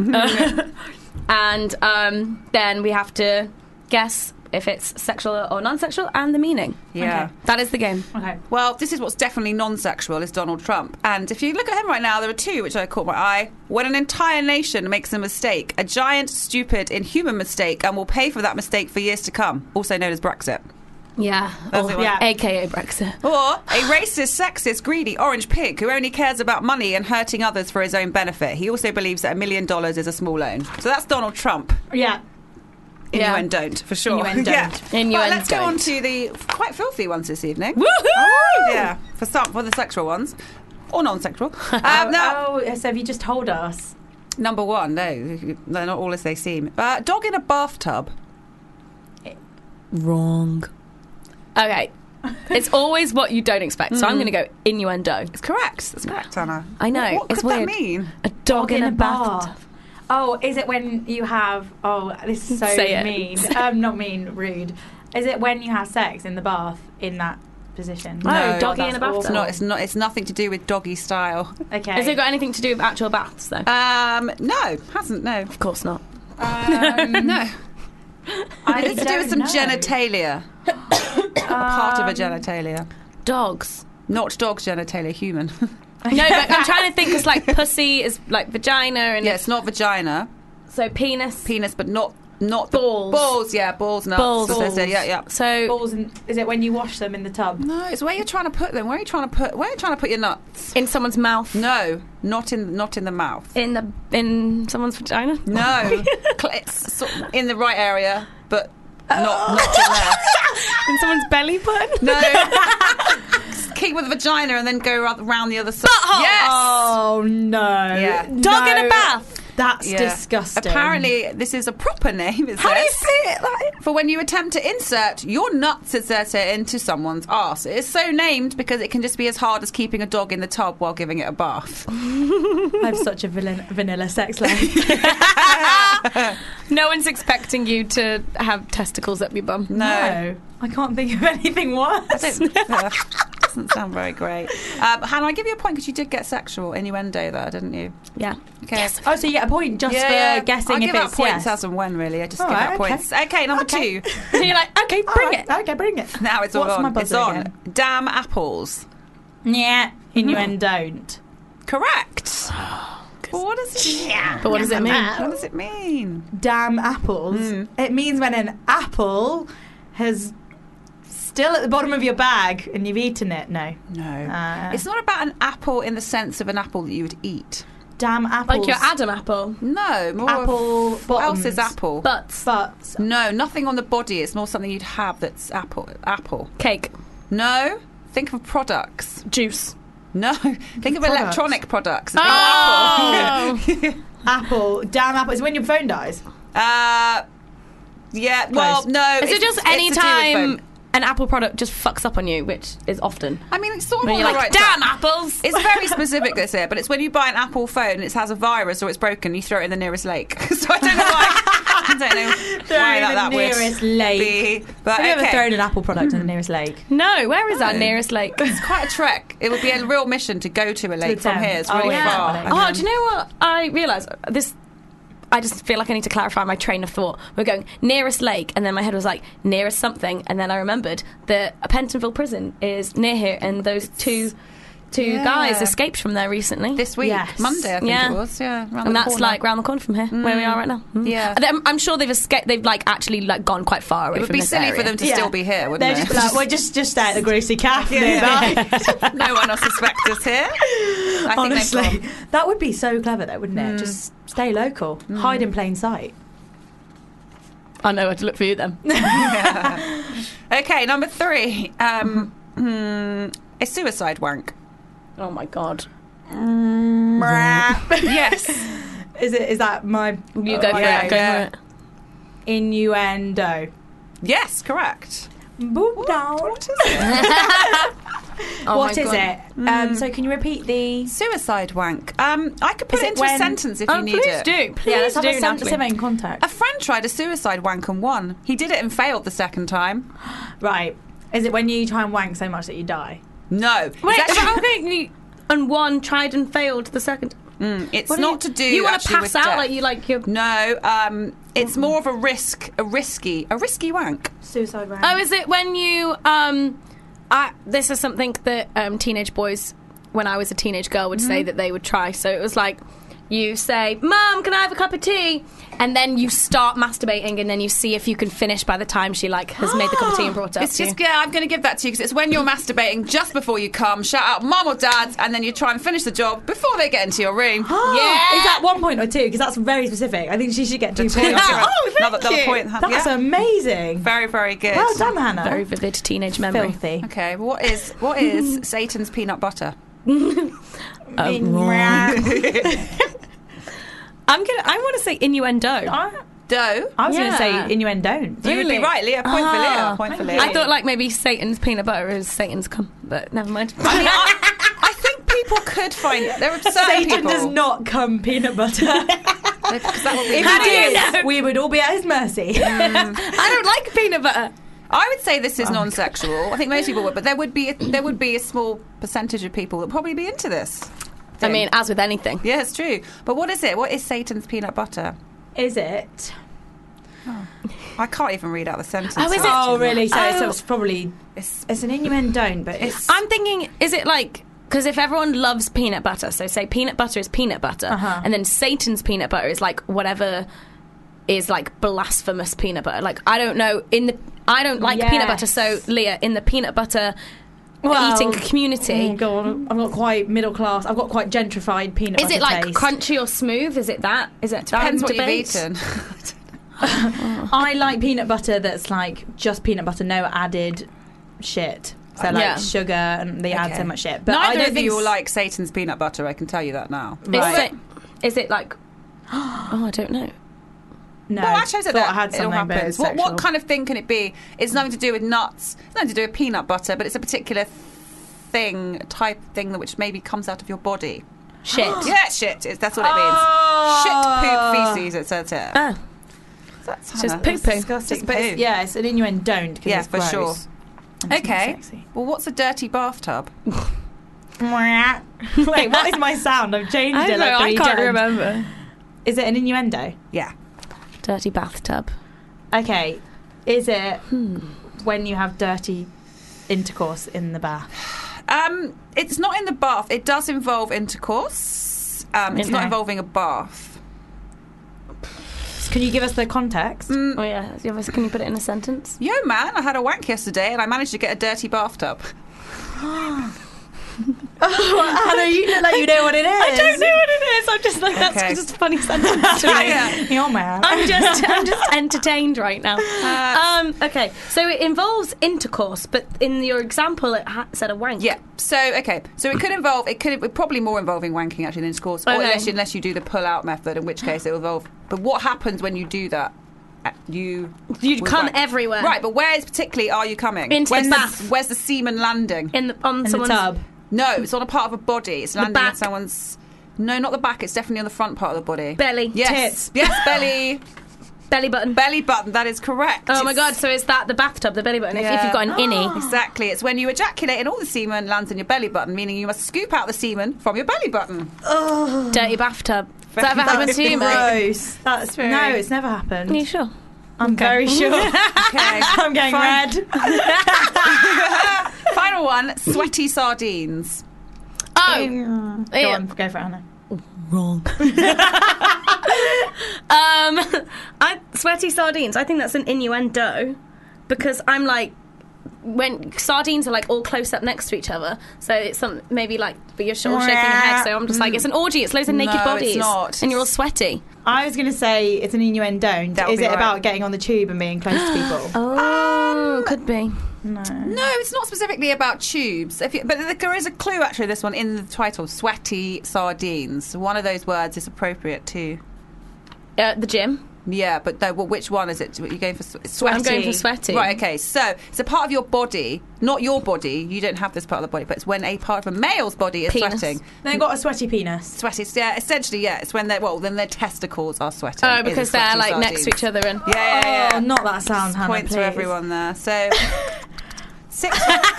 And then we have to guess if it's sexual or non-sexual and the meaning. Yeah. Okay. That is the game. Okay. Well, this is what's definitely non-sexual is Donald Trump. And if you look at him right now, there are two which I caught my eye. When an entire nation makes a mistake, a giant, stupid, inhuman mistake, and will pay for that mistake for years to come, also known as Brexit. Yeah. That's the one. yeah. AKA Brexit. Or a racist, sexist, greedy, orange pig who only cares about money and hurting others for his own benefit. He also believes that $1 million is a small loan. So that's Donald Trump. Yeah. Yeah. Innuendo, for sure. Innuendo. Yeah. Innuendo. Well, let's go on to the quite filthy ones this evening. Woohoo! Yeah, for the sexual ones. Or non-sexual. Now, Oh, so have you just told us? number one, no, they're not all as they seem. Dog in a bathtub. Wrong. Okay. It's always what you don't expect. So I'm going to go innuendo. It's correct. That's correct, Anna. I know. What it's could weird. that mean? A dog in a bath. bathtub. Oh, is it when you have... Oh, this is so Say it. mean. Not mean, rude. Is it when you have sex in the bath in that position? No, doggy that's in a bathtub. It's not. It's not. It's nothing to do with doggy style. Okay. Has it got anything to do with actual baths, though? No, hasn't. No. Of course not. No. I It's to do with some don't know. genitalia. A part of a genitalia. Dogs. Not dog's genitalia, human. No, but I'm trying to think because, like, pussy is like vagina and Yeah, it's not vagina. so penis. Penis, but not Balls. Balls, yeah, balls, nuts. Balls. Yeah. So Balls and, is it when you wash them in the tub? No, it's where you're trying to put them. Where are you trying to put your nuts? in someone's mouth. No, not in the mouth. In someone's vagina. No, it's sort of in the right area, but not in there. In someone's belly button. No. Keep with the vagina and then go around the other side. Butthole. Yes. Oh, no. Yeah. Dog in a bath. That's Yeah. disgusting. Apparently, this is a proper name. It How do you says, say it? Like? for when you attempt to insert your nuts, etc., into someone's arse. It is so named because it can just be as hard as keeping a dog in the tub while giving it a bath. I have such a vanilla sex life. No one's expecting you to have testicles up your bum. No. I can't think of anything worse. Doesn't sound very great. Hannah, I give you a point because you did get sexual innuendo there, didn't you? Yeah. Okay. Yes. Oh, so you get a point just for guessing I if give out it's points yes. as and when, really. I just All give right, out okay. points. Okay, number Okay. 2. And you're like, okay, bring it. Okay, bring it. Now it's all What's on. my It's buzzer on. again? Damn apples. Yeah, innuendo. Correct. But what does it mean? But what does it mean? What does it mean? Damn apples. It means when an apple has still at the bottom of your bag and you've eaten it. No. No. It's not about an apple in the sense of an apple that you would eat. Damn apples. Like your Adam apple. No. More Apple of, what else bottoms. is apple? Butts. But No, nothing on the body. It's more something you'd have that's apple. Apple. Cake. No. Think of products. Juice. No. Think of Products. electronic products. Oh. apple. Damn apple. Is when your phone dies. Yeah. Well, Close. no. Is it just any it's to do with time phone. an Apple product just fucks up on you, which is often? I mean, it's sort of When on you're the like, right damn track. apples! It's very specific, this here, but it's when you buy an Apple phone and it has a virus or it's broken, you throw it in the nearest lake. So I don't know why. I don't know why that would nearest lake. be. But Have you ever okay. thrown an apple product in the nearest lake? No, where is our No. nearest lake? It's quite a trek. It would be a real mission to go to a lake the from Thames. here. It's Oh, really yeah. far. Oh, And Oh, then- do you know what? I realised this. I just feel like I need to clarify my train of thought. We're going nearest lake, and then my head was like nearest something, and then I remembered that Pentonville prison is near here, and those two Yeah. guys escaped from there recently. This week, Yes. Monday, I think Yeah. it was. Yeah, around and the that's corner. like round the corner from here, where we are right now. Yeah. I'm sure they've escaped. They've like actually like gone quite far away It would from be this silly area. for them to Yeah. still be here, wouldn't They're it? just be like, well, just stay at the Greasy Cafe. Yeah. No one will suspect us here. I think Honestly, they've gone. that would be so clever, though, wouldn't it? Just stay local, hide in plain sight. I know where to look for you then. Okay, number 3. A suicide wank. Oh my god. Yes. Is that my You go for yeah, it. Go yeah. for it. innuendo? Yes, correct. Boop down. What is it? Oh What my is God. it? So can you repeat the... Suicide wank. I could put Is it it into when- a sentence if you Oh, need please it. do. Please Yeah, let's have do, a sentence Natalie. in contact. A friend tried a suicide wank and won. He did it and failed the second time. Right. Is it when you try and wank so much that you die? No. Wait, It's is actually- that okay? And one tried and failed the second. it's What do not you- to do. You want to actually pass with out death. you're. No, it's more of a risky wank. Suicide wank. Oh, is it when you this is something that teenage boys, when I was a teenage girl, would say that they would try. So it was like, you say, "Mum, can I have a cup of tea?" And then you start masturbating, and then you see if you can finish by the time she has made the cup of tea and brought it up It's to just, you. I'm going to give that to you because it's when you're masturbating just before you come, shout out mum or dad, and then you try and finish the job before they get into your room. Yeah. Is that 1 point or 2? Because that's very specific. I think she should get 2 points. Another point. That's Yeah. amazing. Very, very good. Well done, Hannah. Very vivid teenage memory. Filthy. Okay, well, what is Satan's peanut butter? I want to say innuendo. Dough. I was going Yeah. to say innuendo. You would be Really? right, Leah. Point for Leah. Point for thank Leah. you. I thought like maybe Satan's peanut butter is Satan's cum, but never mind. I mean, I think people could find there are certain Satan people. does not come peanut butter. Because that would be How do you nice. know? we would all be at his mercy. I don't like peanut butter. I would say this is non-sexual. I think most people would, but there would be a small percentage of people that would probably be into this. I mean, as with anything. Yeah, it's true. But what is it? What is Satan's peanut butter? Is it? I can't even read out the sentence. Oh, is it? Oh, really? So Oh. it's probably... It's, It's an innuendo, but it's... I'm thinking, is it like, because if everyone loves peanut butter, so say peanut butter is peanut butter, and then Satan's peanut butter is like whatever is like blasphemous peanut butter. Like, I don't know, I don't like peanut butter, so Leah, in the peanut butter eating community, Oh, God, I'm not quite middle class. I've got quite gentrified peanut is butter it like taste. crunchy or smooth? Is it that? Is it depends that what you've debate? eaten. I like peanut butter that's like just peanut butter, no added shit. So like Yeah. sugar, and they add Okay. so much shit. But Neither I don't of think you will like Satan's peanut butter. I can tell you that now. Right. Is it like, oh, I don't know. No, Well, actually, I said thought that I had it all something, but happens. it's What sexual. kind of thing can it be? It's nothing to do with nuts. It's nothing to do with peanut butter, but it's a particular type thing which maybe comes out of your body. Shit. Yeah, shit. That's what it means. Shit, poop, feces. It says here. Ah, That's it's just Hannah. poo-poo. Disgusting But poo. it's, yeah, it's an innuendo. Yeah, it's for gross. sure. And it's not Okay. sexy. Well, what's a dirty bathtub? Wait, what is my sound? I've changed I it don't know, like I 3 can't times. remember. Is it an innuendo? Yeah. Dirty bathtub. Okay. Is it when you have dirty intercourse in the bath? It's not in the bath. It does involve intercourse. It's not Okay. involving a bath. Can you give us the context? Oh yeah, can you put it in a sentence? Yo, man, I had a wank yesterday and I managed to get a dirty bathtub. Hannah, you look like you know what it is. I don't know what it is. I'm just like, that's Okay. just a funny sentence to me. Your man. I'm just entertained right now. Okay, so it involves intercourse, but in your example, it said a wank. Yeah. So okay. So it could involve. It could probably more involving wanking actually than intercourse, or Okay. unless you do the pull-out method, in which case it will involve. But what happens when you do that? You You'd will come wank. everywhere. Right, but where particularly are you coming? Into where's the bath. Where's the semen landing? on in the someone's tub. No, it's on a part of a body. It's landing back. on someone's. No, not the back. It's definitely on the front part of the body. belly, Yes. Tits. Yes, belly. belly button. Belly button. That is correct. Oh my It's- god! So is that the bathtub, the belly button? If Yeah. you've got an innie, Exactly. It's when you ejaculate and all the semen lands in your belly button, meaning you must scoop out the semen from your belly button. dirty bathtub. Has that ever happened to you, mate? Gross. That's very- no, it's never happened. Are you sure? I'm very sure. Okay. I'm getting Fine. red. Final one, sweaty sardines. Oh, Go yeah. on, go for it, Hannah. Wrong. Sweaty sardines. I think that's an innuendo because I'm like, when sardines are like all close up next to each other, so it's some maybe like, but you're all shaking your head. So I'm just like, it's an orgy. It's loads of naked No, bodies, it's not. and you're all sweaty. I was going to say it's an innuendo. That would Is be it right. about getting on the tube and being close to people? Oh, could be. No. No, it's not specifically about tubes. But there is a clue actually. This one in the title, sweaty sardines. One of those words is appropriate too. The gym. Yeah, but no, well, which one is it? You're going for sweaty? I'm going for sweaty. Right, okay. So it's a part of your body, not your body. You don't have this part of the body, but it's when a part of a male's body is Penis. sweating. They've got a sweaty penis. Sweaty, yeah, essentially, yeah. It's when then their testicles are sweating. Oh, Is because a they're sweaty like next to sardines. each other and Yeah. Oh, not that sound, Hannah, Points for please. everyone there. So 6.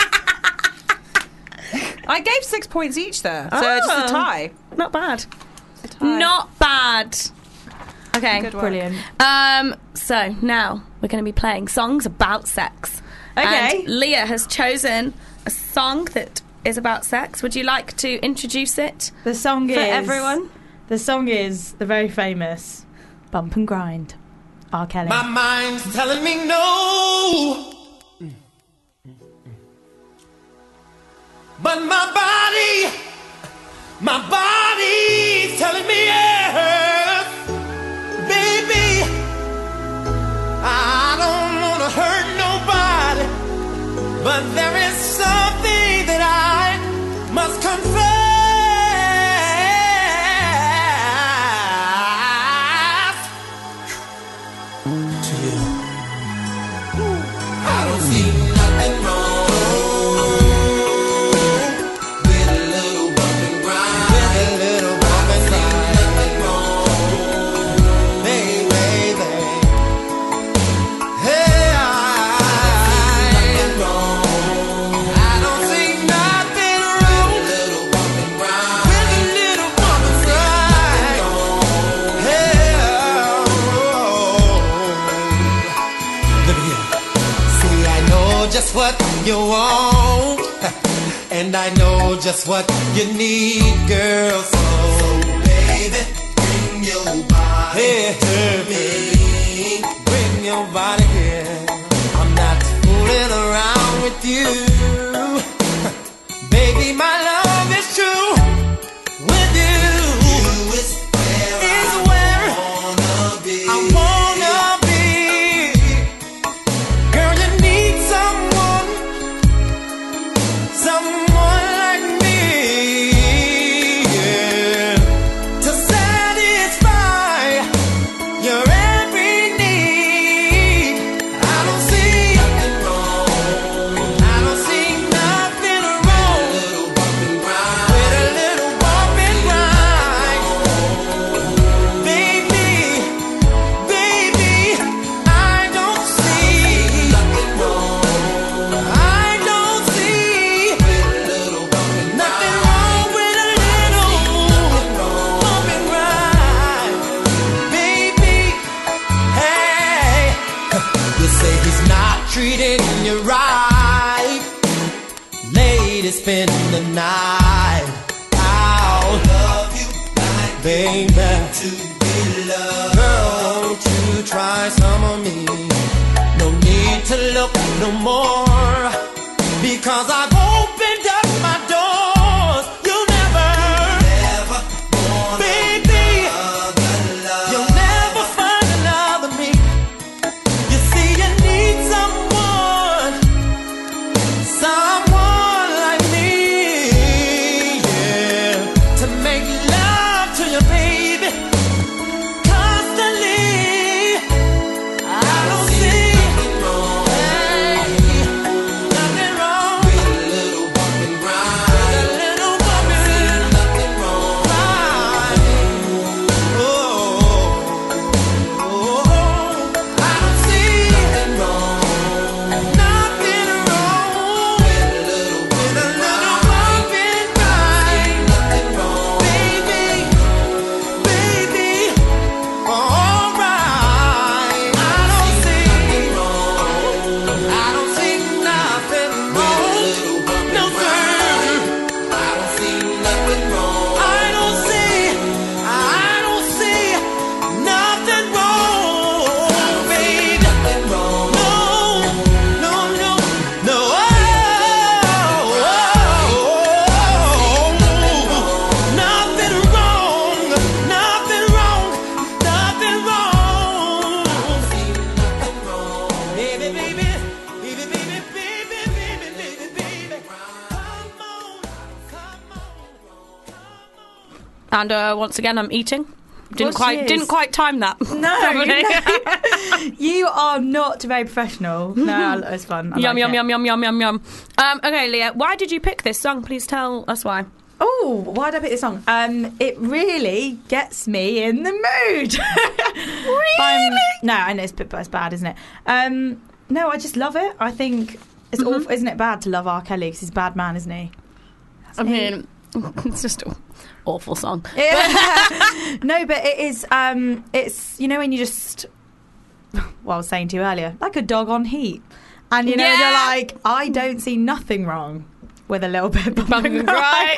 I gave 6 points each there, so just a tie. not bad. It's a tie. Not bad. Okay. Good work. Brilliant. So now we're going to be playing songs about sex. Okay. And Leah has chosen a song that is about sex. Would you like to introduce it The song for is everyone? The song is the very famous "Bump and Grind." R. Kelly. My mind's telling me no, but my body's telling me yes. Baby, I don't wanna hurt nobody, but there is something that I must confess to you. I don't see nothing wrong with a little bump and grind. With a little bump and grind. Nothing wrong, baby. Hey, nothing wrong. I don't see nothing wrong with a little bump and grind. With a little bump and grind. Hey, look here. See, I know just what you want, and I know just what you need, girl. So, baby, bring your body to me. Bring your body here. I'm not fooling around with you. Baby, my love is true. With you is where I wanna be. Girl, you need someone like me, yeah, to satisfy your every need. I don't see nothing wrong. I don't see nothing wrong with a little bump and grind. Baby, I don't see nothing wrong. I don't see nothing wrong with a little bump and grind. Baby, hey, you say he's not treating you right. Lady, spend the night. I'll love you like baby to be loved. Girl, won't you try some of me? No need to look no more, because I've opened up my doors. You'll never, baby, you'll never find another me. You see, you need someone like me, yeah, to make love to you, baby, constantly. I don't see nothing wrong with a little bump and grind. With a little bump and nothing wrong. Oh, I don't see nothing wrong with a little bump and grind. Nothing wrong, baby, alright. I don't see nothing wrong. I don't see nothing wrong. No, sir. I don't see nothing wrong. I don't see nothing wrong, baby. Nothing wrong. No. And once again, I'm eating. Didn't Well, she is. quite time that. No, you are not very professional. No, it's fun. I Yum, like yum, it. yum, yum, yum, yum, yum. Okay, Leah, why did you pick this song? Please tell us why. Oh, why did I pick this song? It really gets me in the mood. Really? No, I know it's bad, isn't it? No, I just love it. I think it's awful, isn't it bad to love R. Kelly because he's a bad man, isn't he? I mean, it's just an awful song. No, but it is. It's when you just. Well, I was saying to you earlier, like a dog on heat, and you're like, I don't see nothing wrong with a little bit of bumping Right.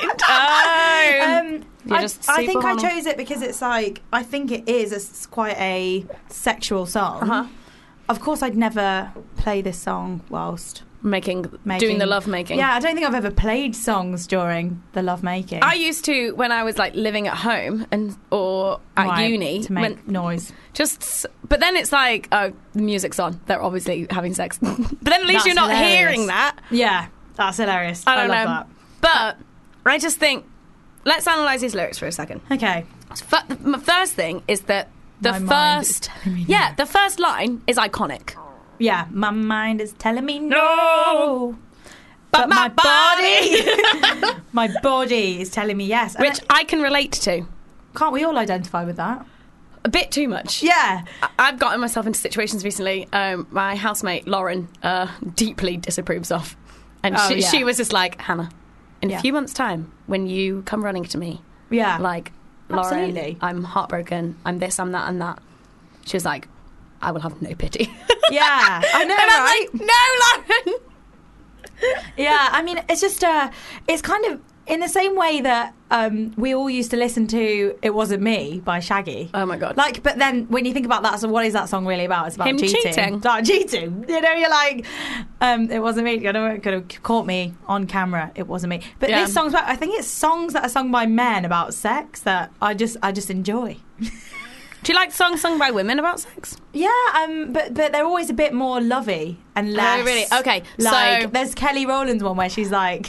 Oh. You're just I think super I horny. chose it because it's like I think it is it's quite a sexual song. Uh-huh. Of course, I'd never play this song whilst Making doing the love making. Yeah, I don't think I've ever played songs during the love making. I used to when I was like living at home or at Right, uni to make noise. But then it's like, oh, the music's on. They're obviously having sex. But then at least That's you're not hilarious. hearing that. Yeah, that's hilarious. I don't love know. But I just think, let's analyse these lyrics for a second. that. Okay. My first thing is that My mind is telling me no. the first line is iconic. Yeah, my mind is telling me No. but my body, my body is telling me yes. And Which I can relate to. can't we all identify with that? A bit too much. Yeah. I've gotten myself into situations recently. My housemate Lauren deeply disapproves of, and Oh, yeah. she was just like, Hannah, in Yeah. a few months' time, when you come running to me, Yeah. like, Lauren, Absolutely. I'm heartbroken. I'm this. I'm that. And that. She was like, I will have no pity. Yeah. I know, And I'm right? like, no, Lauren. Yeah, I mean, it's just it's kind of in the same way that we all used to listen to "It Wasn't Me" by Shaggy. Oh my god. Like, but then when you think about that, so what is that song really about? It's about Him cheating. cheating. It's about cheating. You know, you're like, it wasn't me. You know, it could have caught me on camera. It wasn't me. But Yeah. this song's about. I think it's songs that are sung by men about sex that I just enjoy. Do you like songs sung by women about sex? Yeah, but they're always a bit more lovey and less. Oh, really? Okay, Like so- there's Kelly Rowland's one where she's like,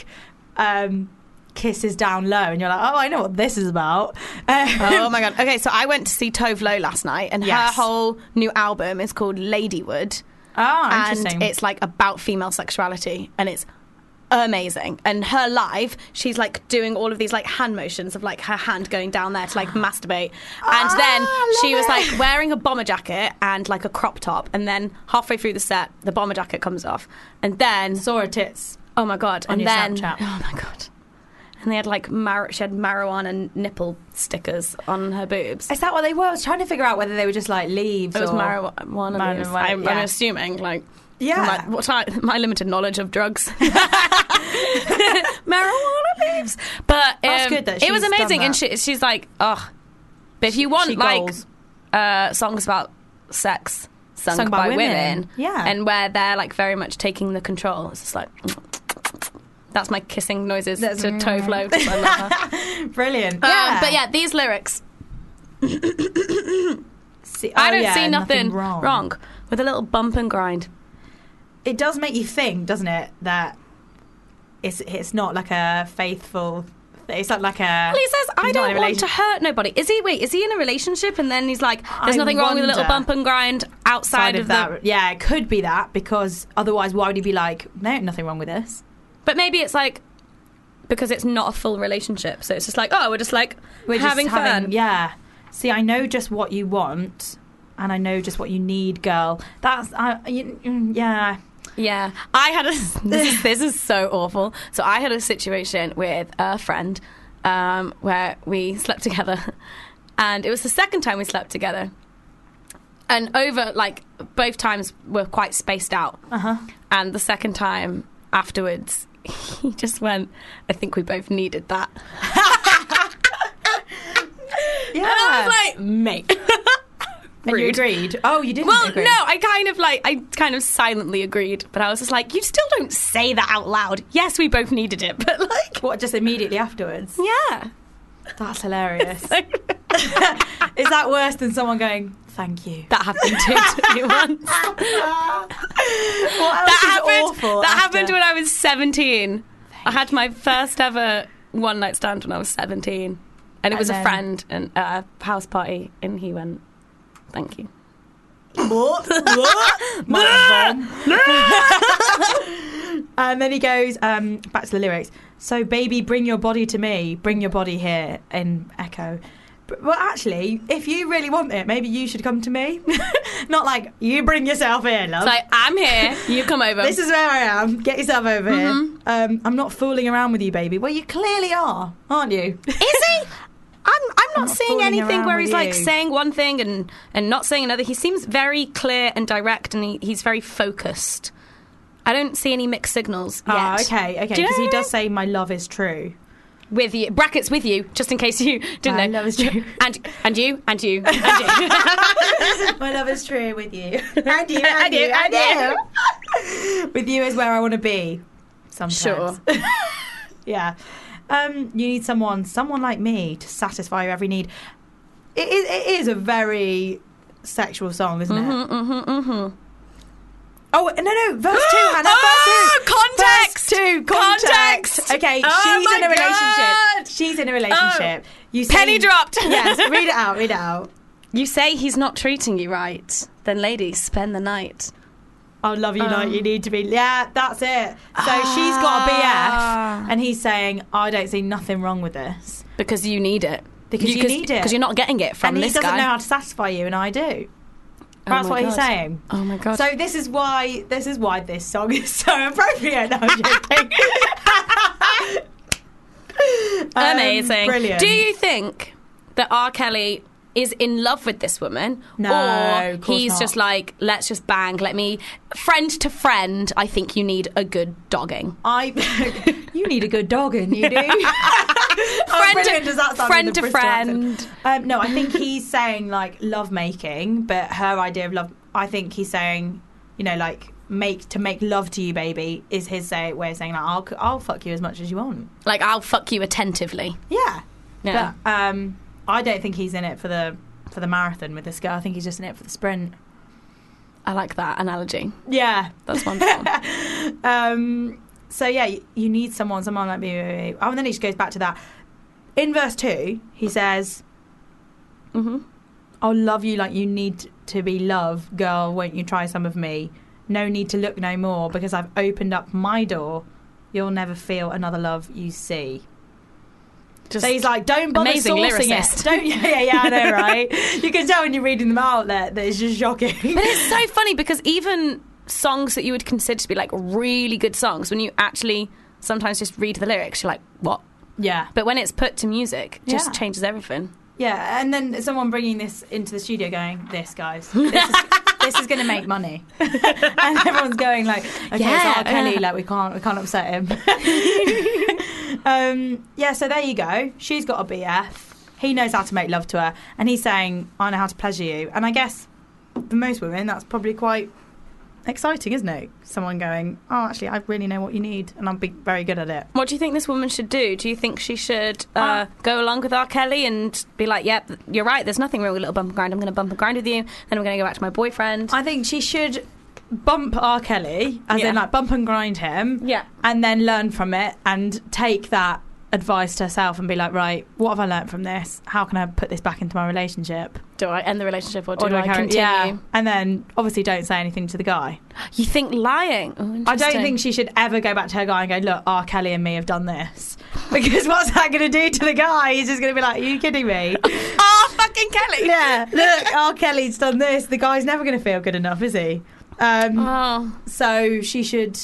kisses down low, and you're like, oh, I know what this is about. Oh my god. Okay, so I went to see Tove Lo last night, and Yes. her whole new album is called Ladywood. Oh, interesting. And it's like about female sexuality, and it's amazing. And her live, she's like doing all of these like hand motions of like her hand going down there to like masturbate, and then she was like wearing a bomber jacket and like a crop top, and then halfway through the set the bomber jacket comes off, and then saw her tits. oh my god, On and your then Snapchat. oh my god, and they had like she had marijuana nipple stickers on her boobs. Is that what they were? I was trying to figure out whether they were just like leaves. It was or... marijuana leaves. I'm yeah. assuming, like, Yeah. my limited knowledge of drugs. Marijuana leaves. But That's good that it was she's done amazing. And that. she's like, oh, but if you want She like goals. songs about sex sung, Sung by by women, yeah. and where they're like very much taking the control, it's just like. That's my kissing noises That's- to Tove Lo, 'cause I love her. Brilliant. Yeah. But yeah, these lyrics. See, I don't yeah, see nothing wrong. wrong with a little bump and grind. It does make you think, doesn't it, that it's not like a faithful. It's not like a. Well, he says, I he's not in don't a want to hurt nobody. Is he in a relationship? And then he's like, there's I nothing wrong with a little wonder. bump and grind outside of that. Yeah, it could be that, because otherwise, why would he be like, no, nothing wrong with this? But maybe it's like, because it's not a full relationship. So it's just like, oh, we're just like, We're having just fun. Yeah. See, I know just what you want, and I know just what you need, girl. That's yeah. Yeah, I had this is so awful. So I had a situation with a friend where we slept together, and it was the second time we slept together, and over like both times were quite spaced out. And the second time afterwards, he just went, I think we both needed that. Yeah. And I was like, mate. And you Rude. agreed? Oh, you didn't Well, agree? no, I kind of silently agreed, but I was just like, you still don't say that out loud. Yes, we both needed it, but like, What, just immediately afterwards? yeah. That's hilarious. Is that worse than someone going, thank you? That happened to me once. What else That is happened. awful That after? happened when I was 17. I had my first ever one night stand when I was 17, And it was And a then- friend and at a house party, and he went, "Thank you." What? My mom. And then he goes, back to the lyrics. So, baby, bring your body to me. Bring your body here in Echo. Well, actually, if you really want it, maybe you should come to me. Not like, you bring yourself in, love. It's like, I'm here, you come over. This is where I am. Get yourself over here. I'm not fooling around with you, baby. Well, you clearly are, aren't you? Is he? I'm not not seeing fooling anything around where with he's like you. saying one thing and not saying another. He seems very clear and direct, and he's very focused. I don't see any mixed signals yet. Ah, okay. Do you know Because he what I does say, my love is true. With you, brackets with you, just in case you didn't My know. love is true. And you. My love is true with you. And you, and you, and you. With you is where I want to be. Sometimes. Sure. Yeah. You need someone like me to satisfy your every need. It is a very sexual song, isn't it? Oh, no, verse 2, Hannah, Oh, verse 2. context! Verse 2, context. Okay, Oh she's my in a relationship. God. She's in a relationship. You say, Penny dropped. Yes, read it out. You say he's not treating you right, then ladies, spend the night. I'll love you like you need to be. Yeah, that's it. So she's got a BF, and he's saying, I don't see nothing wrong with this. Because you need it. Because you need it. Because you're not getting it from And he this doesn't guy. know how to satify you, and I do. Oh That's my what he's God. saying. Oh my God. So this is why this song is so appropriate. No, I'm joking. Amazing. Brilliant. Do you think that R. Kelly is in love with this woman? No, Or of course he's not. just like, let's just bang, let me... Friend to friend, I think you need a good dogging. You need a good dog, and you do. Friend brilliant to- does that sound friend in the to Bristol friend. accent? No, I think he's saying like love making, but her idea of love, I think he's saying, you know, like make love to you, baby, is his way of saying like I'll fuck you as much as you want. Like, I'll fuck you attentively. Yeah, Yeah. But I don't think he's in it for the marathon with this girl. I think he's just in it for the sprint. I like that analogy. Yeah. That's wonderful. So yeah, you need someone like me. Oh, and then he just goes back to that. In verse 2, he says, I'll love you like you need to be loved, girl. Won't you try some of me? No need to look no more, because I've opened up my door. You'll never feel another love you see. Just So he's like, don't bother amazing sourcing lyricist. it. Don't, yeah, I know, right? You can tell when you're reading them out that it's just shocking. But it's so funny because even songs that you would consider to be like really good songs, when you actually sometimes just read the lyrics, you're like, what? Yeah. But when it's put to music, it just Yeah. changes everything. Yeah, and then someone bringing this into the studio going, this, guys, this is going to make money. And everyone's going like, okay, Yeah, it's R. Kelly, yeah. like we can't upset him. Yeah, so there you go. She's got a BF. He knows how to make love to her. And he's saying, I know how to pleasure you. And I guess for most women, that's probably quite exciting, isn't it? Someone going, oh, actually, I really know what you need, and I'll be very good at it. What do you think this woman should do? Do you think she should go along with R. Kelly and be like, yep, you're right, there's nothing wrong with a little bump and grind. I'm going to bump and grind with you. Then I'm going to go back to my boyfriend. I think she should bump R. Kelly, as Yeah. in like bump and grind him, Yeah. and then learn from it and take that advice to herself and be like, right, what have I learned from this? How can I put this back into my relationship? Do I end the relationship or do Or I carry- continue? Yeah. And then obviously don't say anything to the guy. You think lying? Oh, I don't interesting. think she should ever go back to her guy and go, look, R. Kelly and me have done this. Because what's that going to do to the guy? He's just going to be like, are you kidding me? R. fucking Kelly. Yeah, look, R. Kelly's done this. The guy's never going to feel good enough, is he? Oh. So she should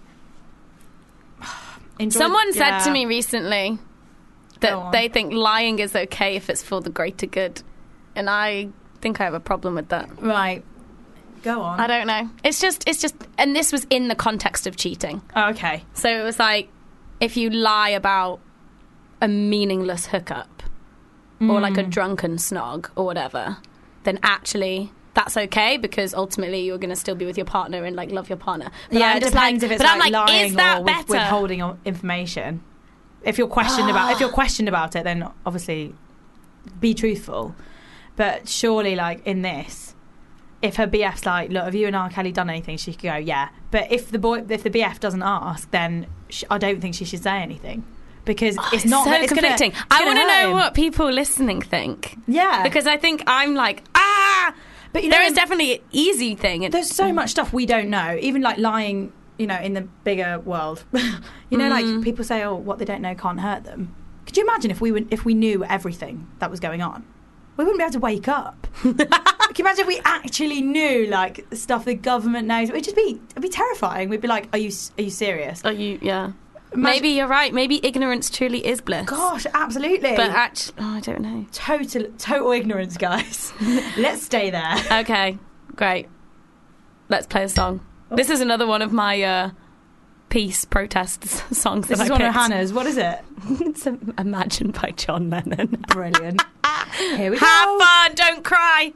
enjoy. Someone said yeah. to me recently Go that on. they think lying is okay if it's for the greater good. And I think I have a problem with that. Right. Go on. I don't know. It's just, and this was in the context of cheating. Oh, okay. So it was like, if you lie about a meaningless hookup or like a drunken snog or whatever, then actually that's okay because ultimately you're going to still be with your partner and like love your partner. But Yeah, I'm it just depends like, if it's but I'm like like, lying is that or better? withholding information. If you're questioned about it, then obviously be truthful. But surely, like in this, if her BF's like, look, have you and R. Kelly done anything? She could go, yeah. But if the BF doesn't ask, then I don't think she should say anything because it's not so it's conflicting. I want to know what people listening think. Yeah, because I think I'm like, but there is definitely an easy thing. There's so much stuff we don't know, even like lying, in the bigger world. Like people say, oh, what they don't know can't hurt them. Could you imagine if we knew everything that was going on? We wouldn't be able to wake up. Can you imagine if we actually knew like stuff the government knows? It'd be terrifying. We'd be like, are you serious? Are you? Yeah. Maybe you're right. Maybe ignorance truly is bliss. Gosh, absolutely. But actually, I don't know. Total ignorance, guys. Let's stay there. Okay, great. Let's play a song. This is another one of my peace protest songs. This is one of Hannah's. What is it? It's Imagine by John Lennon. Brilliant. Here we go. Have fun, don't cry.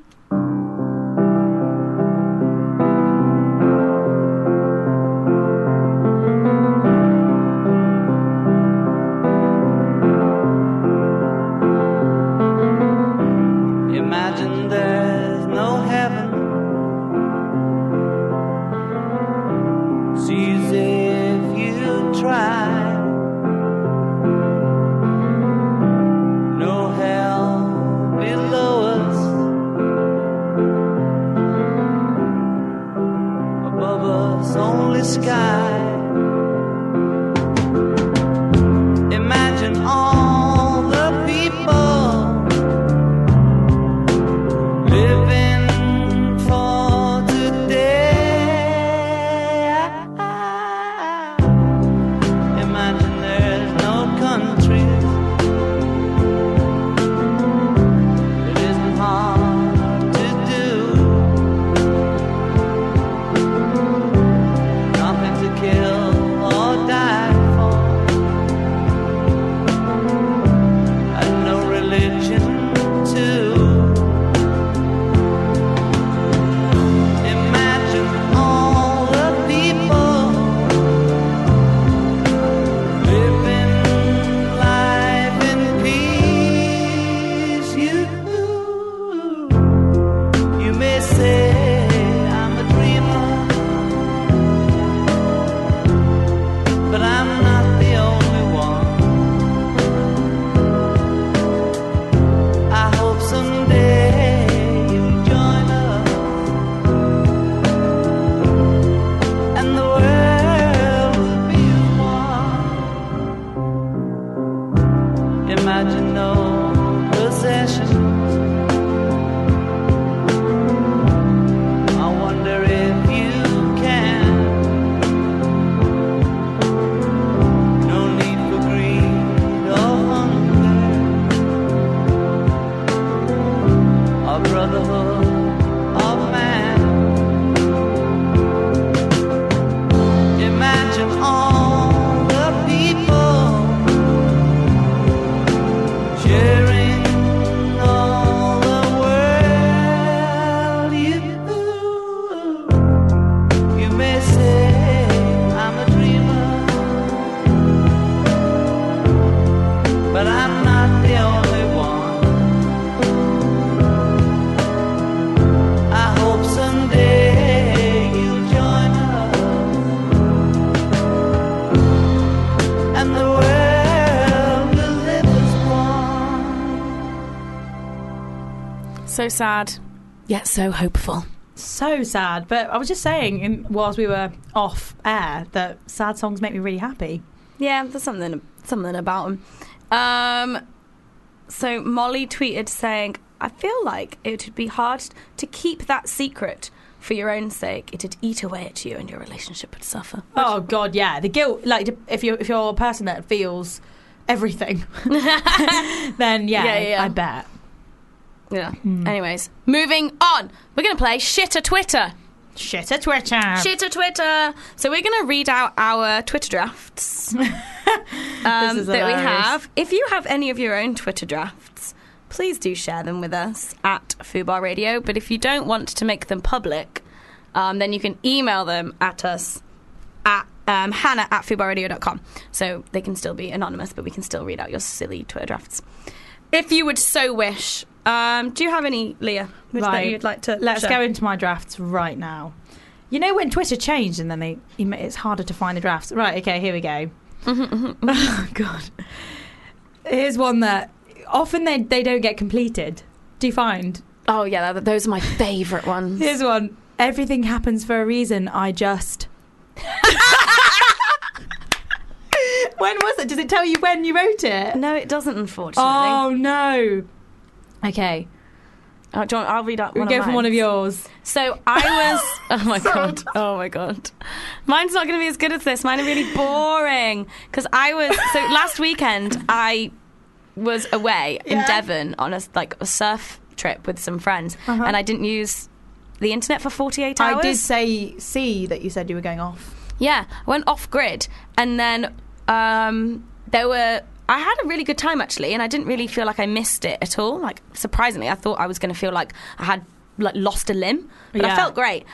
Imagine there's no heaven. See as if you try. No hell below us. Above us only sky. Imagine all the people living for today. Imagine there's no countries. It isn't hard to do. Nothing to kill or die for. And no religion too. Imagine all the people living life in peace. You may say I'm a dreamer, but I'm not the only one. I hope someday you'll join us. And the world will be one. Imagine no possessions. I wonder if you can. No need for greed or hunger. A brotherhood of man. Imagine all the people sharing all the world. You may say I'm a dreamer, but I'm not the only one. I hope someday you'll join us, and the world will live as one. So sad, yet so hopeful. So sad. But I was just saying, whilst we were off air, that sad songs make me really happy. Yeah, there's something about them. So Molly tweeted saying, I feel like it would be hard to keep that secret for your own sake. It'd eat away at you and your relationship would suffer. Oh God, yeah. The guilt, like if you're a person that feels everything, then yeah, I bet. Yeah. Anyways, moving on. We're going to play Shitter Twitter. Shitter Twitter. Shitter Twitter. So we're going to read out our Twitter drafts that we have. If you have any of your own Twitter drafts, please do share them with us at Fubar Radio. But if you don't want to make them public, then you can email them at us at hannah@fubarradio.com. So they can still be anonymous, but we can still read out your silly Twitter drafts. If you would so wish. Do you have any, Leah, that you'd like to Let's share? go into my drafts right now. You know when Twitter changed and then it's harder to find the drafts? Right, okay, here we go. Oh, God. Here's one that often they don't get completed. Do you find? Oh, yeah, those are my favourite ones. Here's one. Everything happens for a reason. I just... When was it? Does it tell you when you wrote it? No, it doesn't, unfortunately. Oh, no. Okay. I'll read out one We'll of go from mine. one of yours. So I was... Oh, my God. Oh, my God. Mine's not going to be as good as this. Mine are really boring. Because So last weekend, I was away in Devon on a surf trip with some friends. And I didn't use the internet for 48 hours. I did see that you said you were going off. Yeah, I went off grid, and then I had a really good time actually, and I didn't really feel like I missed it at all. Like, surprisingly, I thought I was going to feel like I had lost a limb, but I felt great.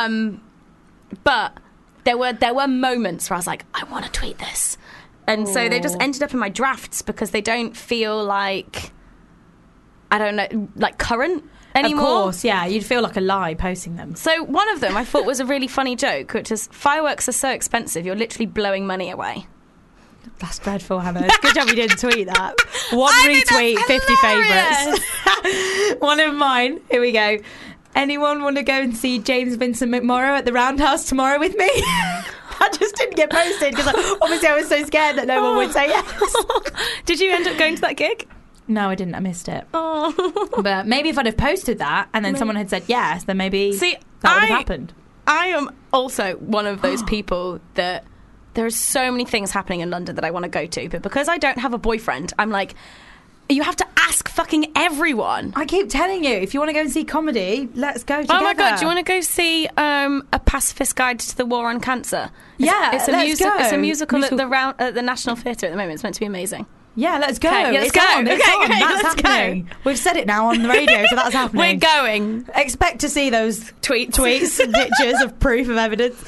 But there were moments where I was like, I want to tweet this, and so they just ended up in my drafts because they don't feel like, I don't know, like current anymore. Of course, yeah, you'd feel like a lie posting them. So one of them I thought was a really funny joke, which is, fireworks are so expensive, you're literally blowing money away. That's dreadful, Hannah. It's good job you didn't tweet that. One retweet, 50 favourites. One of mine. Here we go. Anyone want to go and see James Vincent McMorrow at the Roundhouse tomorrow with me? That just didn't get posted because obviously I was so scared that no one would say yes. Did you end up going to that gig? No, I didn't. I missed it. Oh. But maybe if I'd have posted that and then someone had said yes, then maybe that would have happened. I am also one of those people that there are so many things happening in London that I want to go to, but because I don't have a boyfriend, I'm like, you have to ask fucking everyone. I keep telling you, if you want to go and see comedy, let's go together. Oh my God, do you want to go see A Pacifist Guide to the War on Cancer? It's a musical at the National Theatre at the moment. It's meant to be amazing. Yeah, let's go. Okay, let's go. It's on. Okay, That's let's happening. go. We've said it now on the radio, so that's happening. We're going. Expect to see those tweets and pictures of proof of evidence.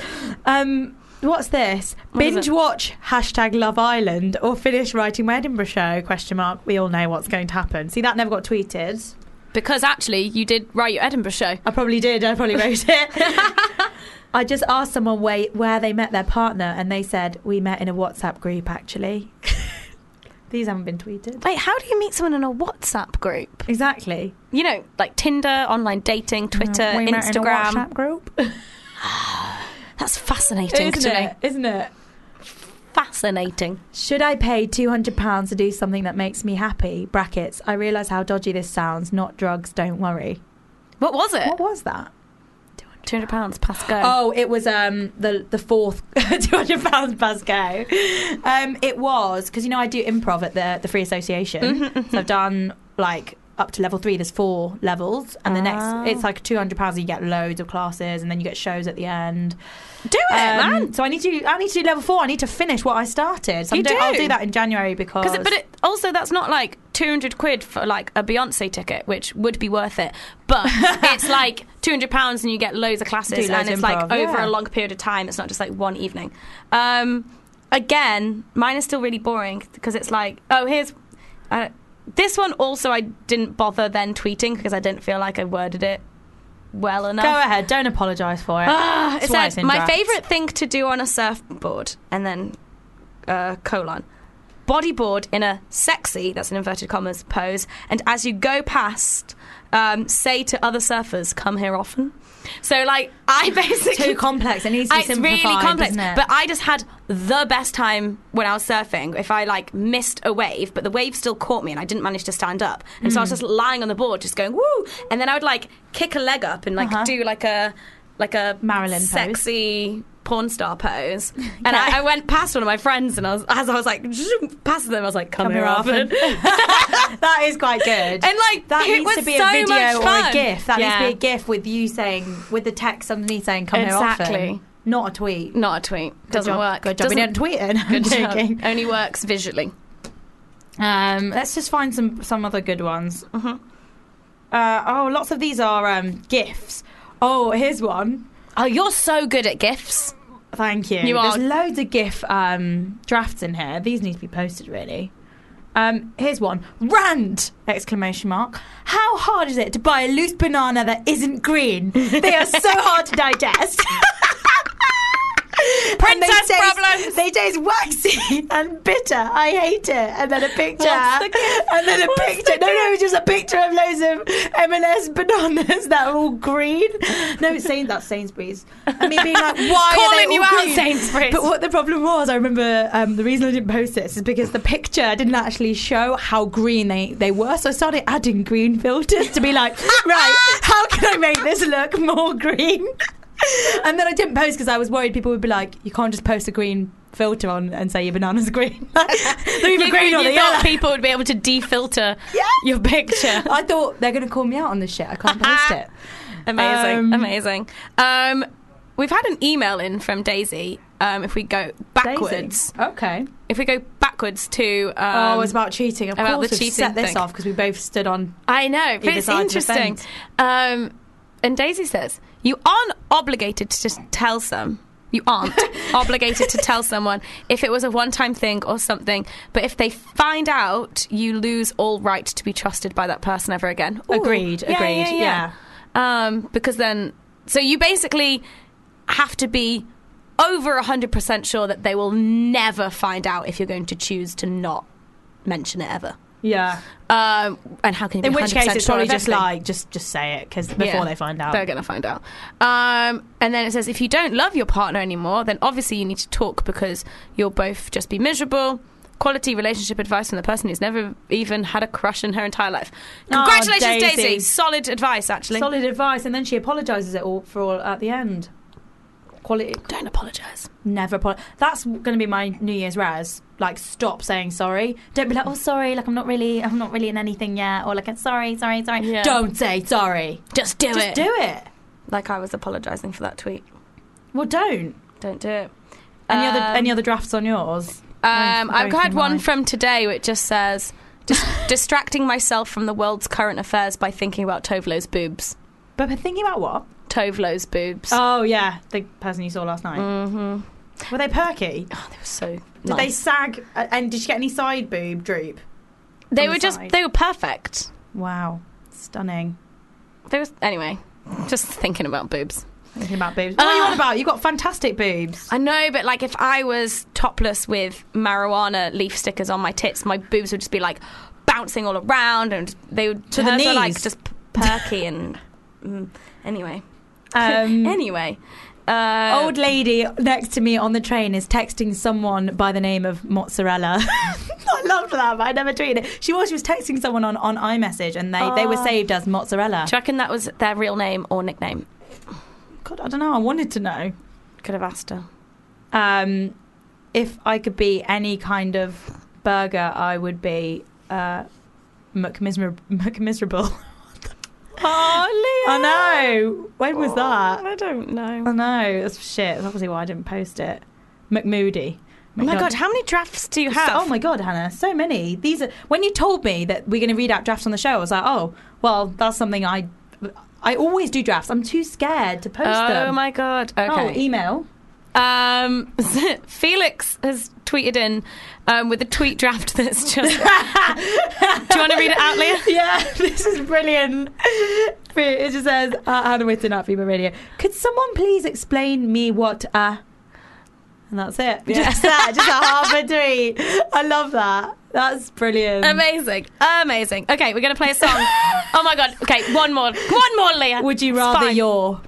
What's this? Binge watch #Love Island or finish writing my Edinburgh show? ? We all know what's going to happen. See, that never got tweeted. Because actually, you did write your Edinburgh show. I probably did. I probably wrote it. I just asked someone where they met their partner, and they said, we met in a WhatsApp group, actually. These haven't been tweeted. Wait, how do you meet someone in a WhatsApp group? Exactly. You know, like Tinder, online dating, Twitter, we met Instagram. in a WhatsApp group. That's fascinating to me. Isn't it? Fascinating. Should I pay £200 to do something that makes me happy? Brackets. I realise how dodgy this sounds. Not drugs, don't worry. What was it? What was that? £200 pass go. Oh, it was the fourth £200 pass go. It was because I do improv at the Free Association. So I've done up to level 3. There's 4 levels, and the next it's like £200. You get loads of classes, and then you get shows at the end. Do it, man. So I need to do level 4. I need to finish what I started. So I'll do that in January because. Also that's not like £200 for like a Beyonce ticket, which would be worth it. But it's like £200 and you get loads of classes, and it's like over a long period of time. It's not just like one evening. Again, mine is still really boring because it's like, here's. This one also I didn't bother then tweeting because I didn't feel like I worded it well enough. Go ahead, don't apologise for it. It said, my favourite thing to do on a surfboard, and then bodyboard in a sexy, that's in inverted commas, pose, and as you go past, say to other surfers, come here often. So I basically too complex. It needs to be simplified. It's really complex, isn't it? but I just had the best time when I was surfing. If I missed a wave, but the wave still caught me and I didn't manage to stand up, and so I was just lying on the board, just going woo, and then I would kick a leg up and do a Marilyn sexy porn star pose. And I went past one of my friends, and I was past them, I was like, come here often. That is quite good. And that it needs was to be so a video much or fun. a GIF. That needs to be a GIF with you saying, with the text underneath saying, come here often. Not a tweet. Not a tweet. Doesn't work. Good job. We didn't tweet it. Good job. Only works visually. Let's just find some other good ones. Lots of these are GIFs. Oh, here's one. Oh, you're so good at GIFs. Thank you. There's loads of GIF drafts in here. These need to be posted, really. Here's one. Rant! ! How hard is it to buy a loose banana that isn't green? They are so hard to digest. Princess problems. They taste waxy and bitter. I hate it. And then a picture. And then a picture. No, it's just a picture of loads of M&S bananas that are all green. No, that's Sainsbury's. And me being like, why are they Calling you all out, green? Sainsbury's. But what the problem was, I remember the reason I didn't post this is because the picture didn't actually show how green they were. So I started adding green filters to be like, right, how can I make this look more green? And then I didn't post because I was worried people would be like, you can't just post a green filter on and say your banana's green. They're either green or you they're thought yellow. people would be able to defilter your picture. I thought they're going to call me out on this shit. I can't post it. Amazing. We've had an email in from Daisy. If we go backwards, Daisy. Okay. if we go backwards to it's about cheating. Of about course, the we've cheating set this thing. off because we both stood on. I know, but either it's side of the interesting. fence. And Daisy says, you aren't obligated to just tell you aren't obligated to tell someone if it was a one-time thing or something, but if they find out, you lose all right to be trusted by that person ever again. Ooh. Agreed. Yeah. Because then, so you basically have to be over 100% sure that they will never find out if you're going to choose to not mention it ever. Yeah. And how can you be In which 100% case, it's sure probably of just everything? like just say it because before they find out, they're going to find out. And then it says, if you don't love your partner anymore, then obviously you need to talk because you'll both just be miserable. Quality relationship advice from the person who's never even had a crush in her entire life. Congratulations, Daisy. Daisy. Solid advice, actually. solid advice, and then she apologises for all at the end. Quality. Don't apologise. Never apologize. That's going to be my New Year's res. Like, stop saying sorry. Don't be like, oh, sorry. Like, I'm not really in anything yet. Or like, sorry. Yeah. Don't say sorry. Just do Just it. do it. Like I was apologising for that tweet. Well, don't. Don't do it. Any other drafts on yours? I've had one mine. from today which just says, distracting myself from the world's current affairs by thinking about Tovlo's boobs. But thinking about what? Tovlo's boobs. Oh, yeah. The person you saw last night. Mm-hmm. Were they perky? Oh, they were so Did they nice. sag? And did you get any side boob droop? They on were the side? they were perfect. Wow. Stunning. Anyway, just thinking about boobs. Thinking about boobs. What are you on about? You've got fantastic boobs. I know, but like if I was topless with marijuana leaf stickers on my tits, my boobs would just be like bouncing all around, and they would To the hers were, knees. like just perky and anyway. Anyway. Anyway, Old lady next to me on the train is texting someone by the name of Mozzarella. I loved that, but I never tweeted it. She was texting someone on iMessage, and they were saved as Mozzarella. do you reckon that was their real name or nickname? God, I don't know. I wanted to know. Could have asked her. If I could be any kind of burger, I would be McMiserable. Oh, Leah. I know. When was that? I don't know. I know. That's shit. That's obviously why I didn't post it. McMoody. Oh my god, how many drafts do you have? Oh my god, Hannah, so many. These are when you told me that we're going to read out drafts on the show. I was like, oh, well, that's something I always do drafts. I'm too scared to post them. Oh my god. Oh, Okay. email. Felix has tweeted in with a tweet draft that's just. Do you want to read it out, Leah? Yeah, this is brilliant. It just says, Hannah Witten at Fever Radio. Could someone please explain me what and that's it. Yeah. Just that, just a half a tweet. I love that. That's brilliant. Amazing. Okay, we're going to play a song. Oh my god. Okay, one more, Leah. Would you It's rather fine. your...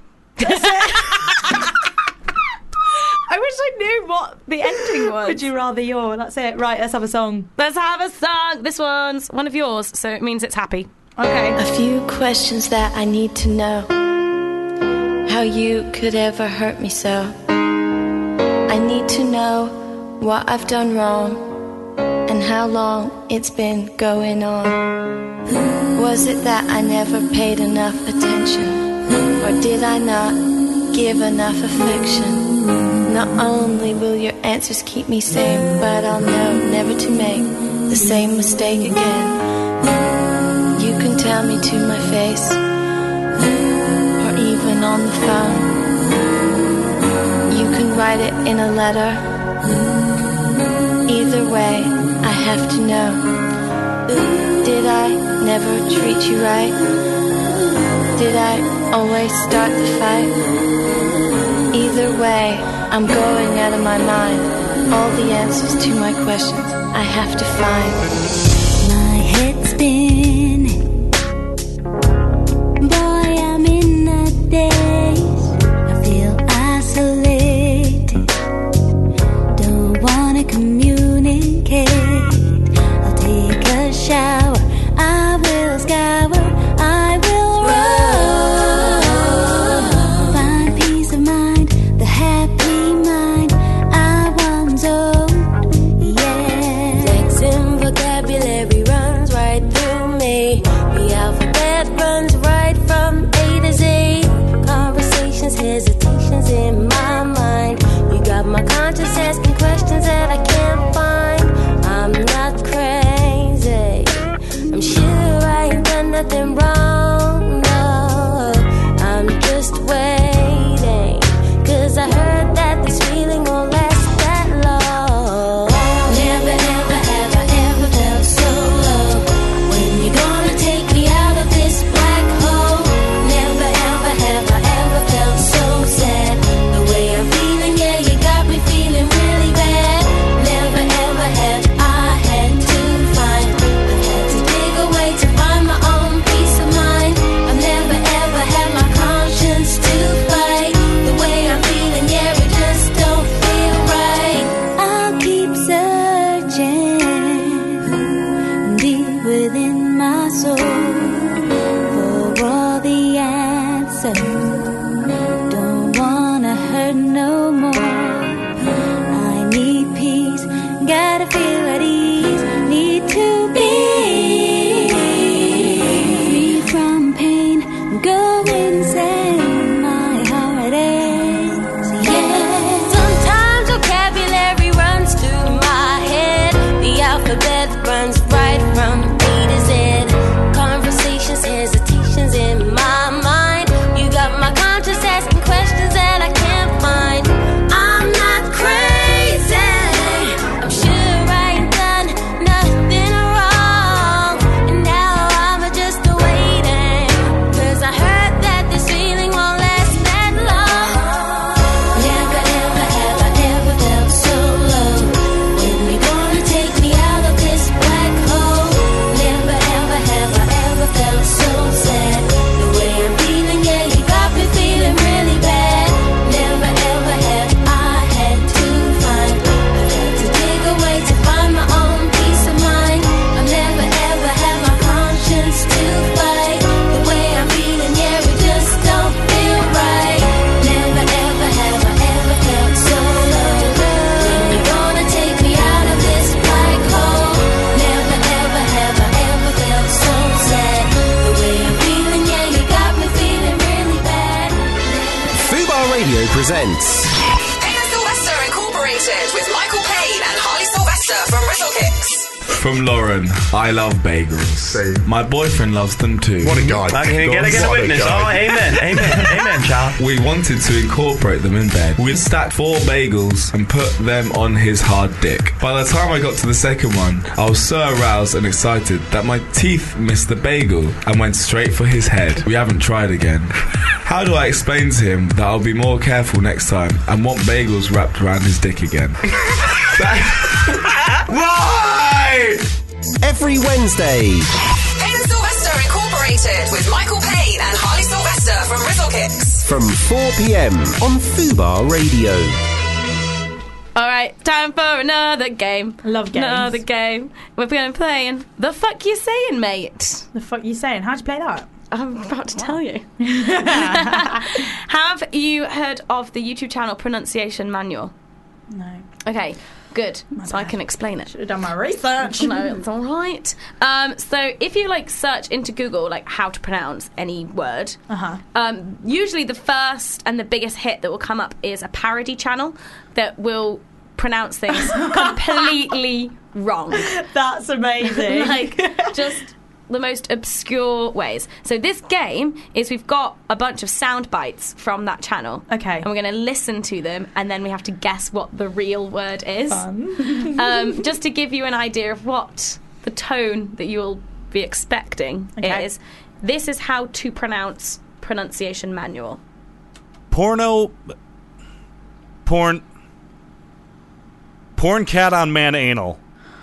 I wish I knew what the ending was. Would you rather your... That's it. Right, let's have a song. Let's have a song. This one's one of yours, so it means it's happy. Okay. A few questions that I need to know. How you could ever hurt me so. I need to know what I've done wrong and how long it's been going on. Was it that I never paid enough attention, or did I not give enough affection? Not only will your answers keep me sane, but I'll know never to make the same mistake again. You can tell me to my face, or even on the phone. You can write it in a letter. Either way, I have to know. Did I never treat you right? Did I always start the fight? Either way, I'm going out of my mind. All the answers to my questions I have to find. My head's spinning. Boy, I'm in a daze. I feel isolated. Don't wanna communicate. I'll take a shower. I will scour. I will run. Find peace of mind. The happy mind I once owned. Yeah. Flexing vocabulary runs right through me. The alphabet runs right from A to Z. Conversations, hesitations in my mind. You got my conscience asking questions that I can't find. I'm not crazy. I'm sure I ain't done nothing wrong. No, I'm just waiting. 'Cause I heard that this feeling won't last that long. Never ever have I ever felt so low. When you gonna take me out of this black hole? Never ever have I ever felt so sad. The way I'm feeling, yeah, you got me feeling really bad. Never ever have I had to find. I've had to dig away to find my own peace of mind. I've never ever had my conscience to fight. The way I'm feeling, yeah, it just don't feel right. I'll keep searching deep within my soul for all the answers. Don't wanna hurt no more. I need peace, gotta feel at ease. Need to be free from pain, go insane. My heart aches, yeah. Sometimes vocabulary runs through my head. The alphabet runs right from A to Z. Conversations, hesitations in my mind. You got my conscience asking questions that I can't find. I'm not crazy. I'm sure I ain't done nothing wrong. And now I'm just waiting. 'Cause I heard that this feeling won't last that long. Never ever have I ever felt so low. When you gonna take me out of this black hole? Never ever have I ever felt so sad. The way I'm feeling, yeah, you got me feeling really bad. Never ever have I had to find. I've had to dig away to find my own peace of mind. I've never ever had my conscience to fight. The way I'm feeling, yeah, it just don't feel right. Never ever have I ever felt so low. When you gonna take me out of this black hole? Never ever have I ever felt so sad. The way I'm feeling, yeah, you got me feeling really bad. Fubar Radio presents Payne & Sylvester Incorporated with Michael Payne and Harley Sylvester from Rizzle Kicks. From Lauren, I love bagels. Same. My boyfriend loves them too. What a guy. Get a What a witness. guy. Oh, amen, amen, amen, child. We wanted to incorporate them in bed. We'd stacked 4 bagels and put them on his hard dick. By the time I got to the second one, I was so aroused and excited that my teeth missed the bagel and went straight for his head. We haven't tried again. How do I explain to him that I'll be more careful next time and want bagels wrapped around his dick again? Why? every Wednesday. Payne & Sylvester Incorporated with Michael Payne and Harley Sylvester from Rizzle Kicks. From 4 p.m. on Fubar Radio. All right, time for another game. Love games. Another game. We're going to play in The Fuck You Saying, Mate? The fuck you saying? How'd you play that? I'm about to tell you. Have you heard of the YouTube channel Pronunciation Manual? No. Okay, good. My so I bad. can explain it. Should have done my research. No, it's all right. So if you search into Google how to pronounce any word, usually the first and the biggest hit that will come up is a parody channel that will pronounce things completely wrong. That's amazing. Just the most obscure ways. So this game is we've got a bunch of sound bites from that channel. Okay. And we're going to listen to them and then we have to guess what the real word is. Fun. Just to give you an idea of what the tone that you'll be expecting is. This is how to pronounce Pronunciation Manual. Porno Porn cat on man anal.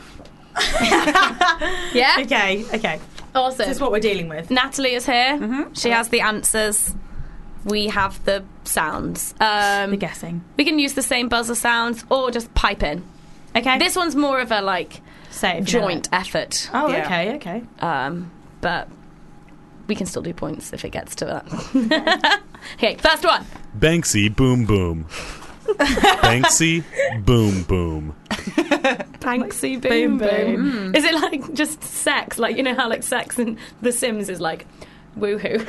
Yeah? Okay. Awesome. This is what we're dealing with. Natalie is here. She has the answers. We have the sounds. The guessing. We can use the same buzzer sounds or just pipe in. Okay. This one's more of a Say if you know joint it. effort. Oh, Yeah. okay. But we can still do points if it gets to that. Okay, first one. Banksy boom boom. Banksy boom boom. Banksy boom boom. Is it like just sex? Like, you know how like sex in The Sims is like woohoo?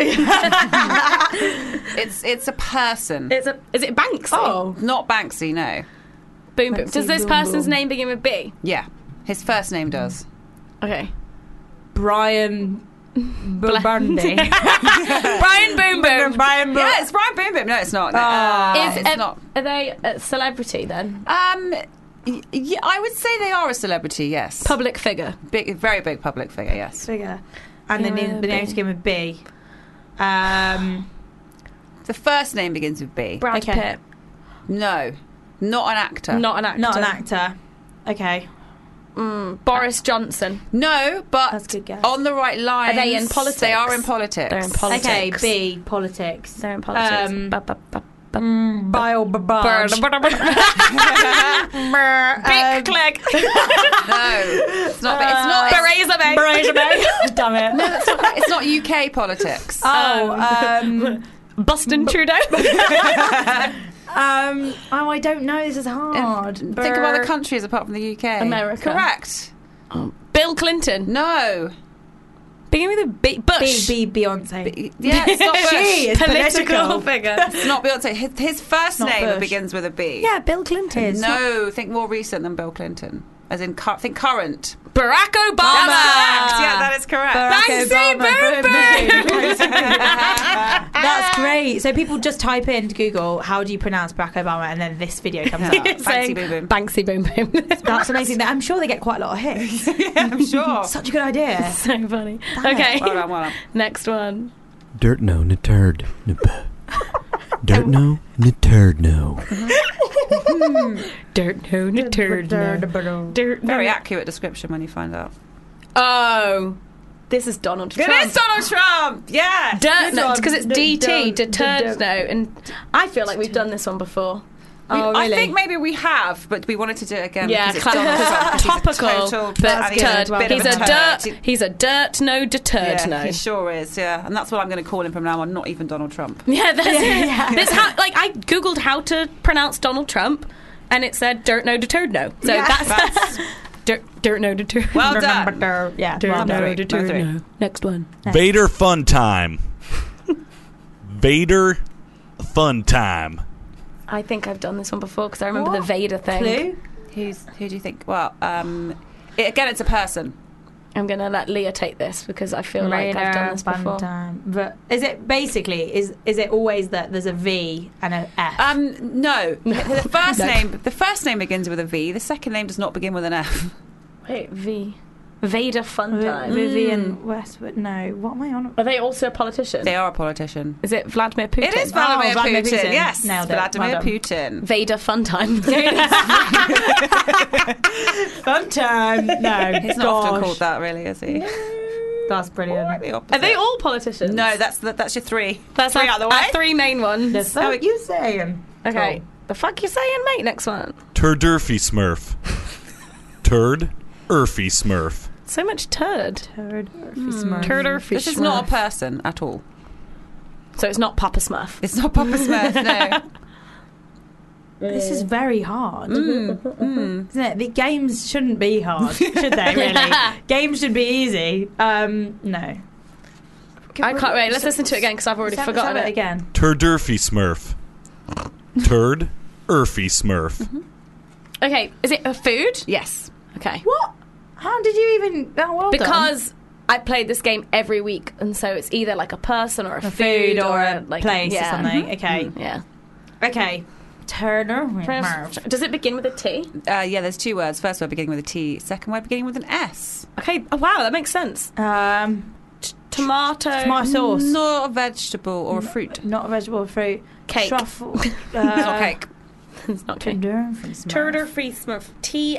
It's a person. Is it Banksy? Oh. Not Banksy, no. Boom boom. Banksy Does this boom person's boom. name begin with B? Yeah. His first name does. Okay. Brian Bundy. Brian Boom Boom. Brian Boom. Yeah, it's Brian Boom Boom. No, it's not. It's not. Are they a celebrity then? Yeah, I would say they are a celebrity, yes. Public figure. Big, very big public figure, yes. Figure. And the name begins with B. The first name begins with B. Brad Okay. Pitt. No, not an actor. Not an actor. Not an actor. Okay. Boris Johnson. No, but That's a good guess. on the right line. Are they in politics? They are in politics. They're in politics. Okay, B, politics. They're in politics. Bio Bird. Big click. No, it's not. It's not. Theresa May. Damn it. No, that's not. It's not UK politics. Bustin Trudeau. I don't know. This is hard. Think of other countries apart from the UK. America. Correct. Bill Clinton. No. Begin with a B. Bush. Beyonce. Yeah, it's not Bush. She is Political political. figure. It's not Beyonce. His first Not name Bush. begins with a B. Yeah, Bill Clinton. No, think more recent than Bill Clinton. As in, think current. Barack Obama. That's correct. Yeah, that is correct. Banksy Boom Boom. That's great. So people just type into Google, how do you pronounce Barack Obama? And then this video comes up. Banksy Boom Boom. Banksy Boom Boom. That's amazing. I'm sure they get quite a lot of hits. Yeah, I'm sure. Such a good idea. So funny. Okay. Well done. Next one. Dirt no, n turd. Dirt no, n turd no. Dirt no, no turd no. Dirt Very no. accurate description when you find out. Oh. This is Donald Trump. It is Donald Trump. Yeah. Dirt no, because it's DT, Dirt. deterred no. And I feel like we've done this one before. Oh, I really? think maybe we have, but we wanted to do it again. Yeah, because it's Donald Trump, 'cause he's a topical, total- but he's a turd. bit of He's a a turd. dirt. He's a dirt no, deterred Yeah, no. he sure is. Yeah, and that's what I'm going to call him from now on. Not even Donald Trump. Yeah, that's it. This like I googled how to pronounce Donald Trump, and it said dirt no, deterred no. So that's dirt no, deterred. Well done. Yeah. Dirt well no, done. deterred no. Next one. Vader fun time. Vader fun time. I think I've done this one before because I remember the Vader thing. Clue? Who do you think? Well, again, it's a person. I'm going to let Leah take this because I feel like I've done this before. But is it basically is it always that there's a V and an F? No. The first name begins with a V. The second name does not begin with an F. Wait, V. Vader fun time. Vivian Westwood. No, what am I on? Are they also a politician? They are a politician. Is it Vladimir Putin? It is Vladimir Vladimir Putin. Putin. Yes, Nailed it. Vladimir Well done. Putin. Vader fun time. Fun time. No, He's not often called that, really, is he? That's brilliant. The Are they all politicians? No, that's your three. That's three our, out of the way. our three main ones. The fuck you saying? Okay. Cool. The fuck you saying, mate? Next one. Turdurfy Smurf. Turd Urfy Smurf. So much turd. Turd. Turd. This is not a person at all. So it's not Papa Smurf. It's not Papa Smurf, no. This is very hard, isn't it? The games shouldn't be hard, should they? Really, games should be easy. No, I can't wait. Let's listen to it again because I've already forgotten it it. again. Turdurfy Smurf. Turd Urfy Smurf. Okay, is it a food? Yes. Okay. What? How did you even? Oh, well Because I played this game every week, and so it's either like a person or a food or a like, place yeah. or something. Okay, Yeah. okay. Turner. Does it begin with a T? Yeah, there's two words. First word beginning with a T. Second word beginning with an S. Okay. Oh, wow, that makes sense. Tomato. Tomato sauce. Not a vegetable or a fruit. Not a vegetable or fruit. Cake. Truffle. It's not cake. It's not true. Turd-urfy Smurf. Turd-urfy Smurf.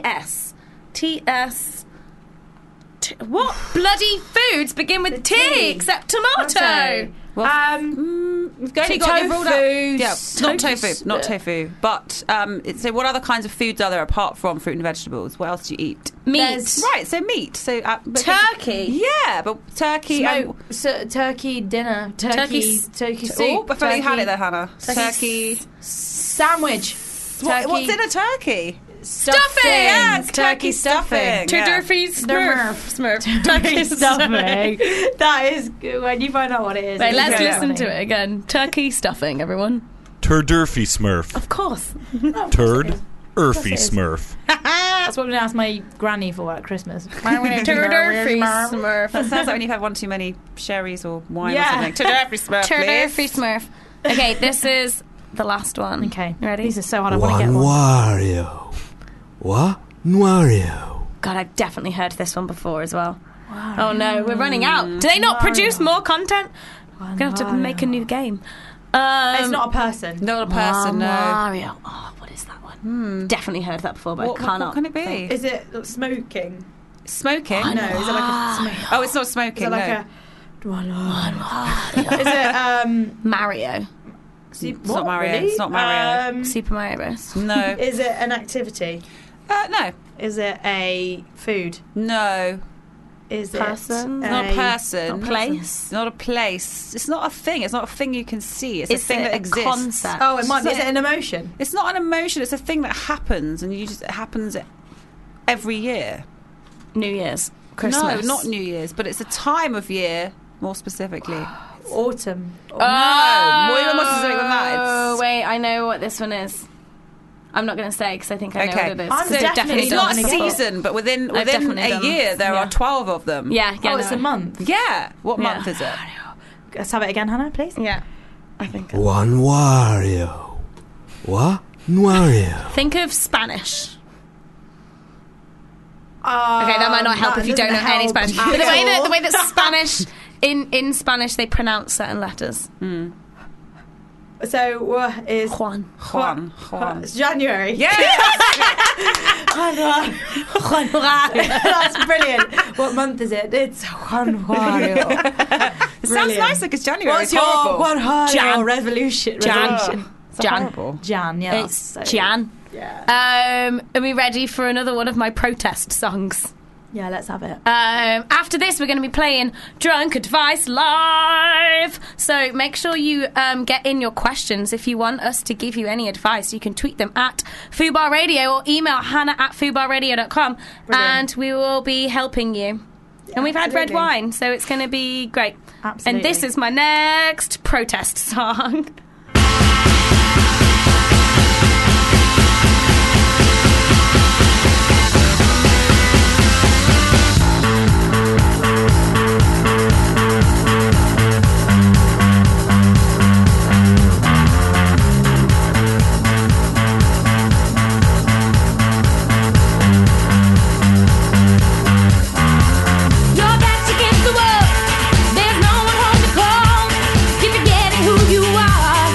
TS. What bloody foods begin with T except tomato? Well, we've only got it ruled out. Yeah, not tofu. Not tofu. But so what other kinds of foods are there apart from fruit and vegetables? What else do you eat? Meat. Right, so meat. So turkey. Yeah, but turkey. Turkey dinner. Turkey soup. Oh, I thought you had it there, Hannah. Turkey sandwich. What's in a turkey? Stuffing. Yeah, turkey stuffing. Turd-urfy Smurf. Turkey stuffing. That is good. When you find out what it is. Wait, let's really listen funny. to it again. Turkey stuffing, everyone. Turd-urfy Smurf. Of course. Turd-urfy Smurf. That's what I'm going to ask my granny for at Christmas. Turd-urfy Smurf. That sounds like when you've had one too many sherries or wine Yeah. or something. Turd-urfy Smurf, Turd-urfy Smurf. Okay, this is the last one. Okay. You ready? These are so hard. I want to get one. Wario. What? Wario. God, I've definitely heard this one before as well. Oh no, we're running out. Do they not produce more content? We're going to have to make a new game. It's not a person. Not a person, no. Mario. Oh, what is that one? Definitely heard that before, but I cannot. What can it be? Is it smoking? Smoking? No, is it like a smoke? Oh, it's not smoking, Is it like no. Is it Mario. It's not Mario. Really? It's not Mario. Super Mario Bros. No. Is it an activity? No. Is it a food? No. Is Person? it Not a person. Not a place? Not a place. It's not a thing. It's not a thing you can see. It's a thing that a exists. concept. Oh, it might be. Is it an emotion? It's not an emotion. It's a thing that happens, and it happens every year. New Year's. Christmas. No, not New Year's, but it's a time of year, more specifically. Autumn. No, more specific than that. Oh, wait, I know what this one is. I'm not going to say because I think I know what it is. I'm definitely It's not a done this before. season, but within definitely a done year, this. there Yeah. are 12 of them. Yeah, Oh, it's no. a month. Yeah. What month is it? Let's have it again, Hannah, please. Yeah, I think. One Wario. What? Wario. Think of Spanish. Okay, that might not help if you don't know any Spanish. But the way that Spanish in Spanish they pronounce certain letters. So what is Juan? It's January. Yeah. Juan. That's brilliant. What month is it? It's Juan Wario. It sounds nicer because January What's is horrible. your Juan Wario Jan. resolution? Jan. Horrible. Jan, yeah. It's Jan. Yeah. Are we ready for another one of my protest songs? Yeah, let's have it. After this, we're going to be playing Drunk Advice Live. So make sure you get in your questions. If you want us to give you any advice, you can tweet them at Fubar Radio or email hannah@fubarradio.com and we will be helping you. And we've had red wine, so it's going to be great. Absolutely. And this is my next protest song. Your back's against the wall. There's no one home to call. You're forgetting who you are.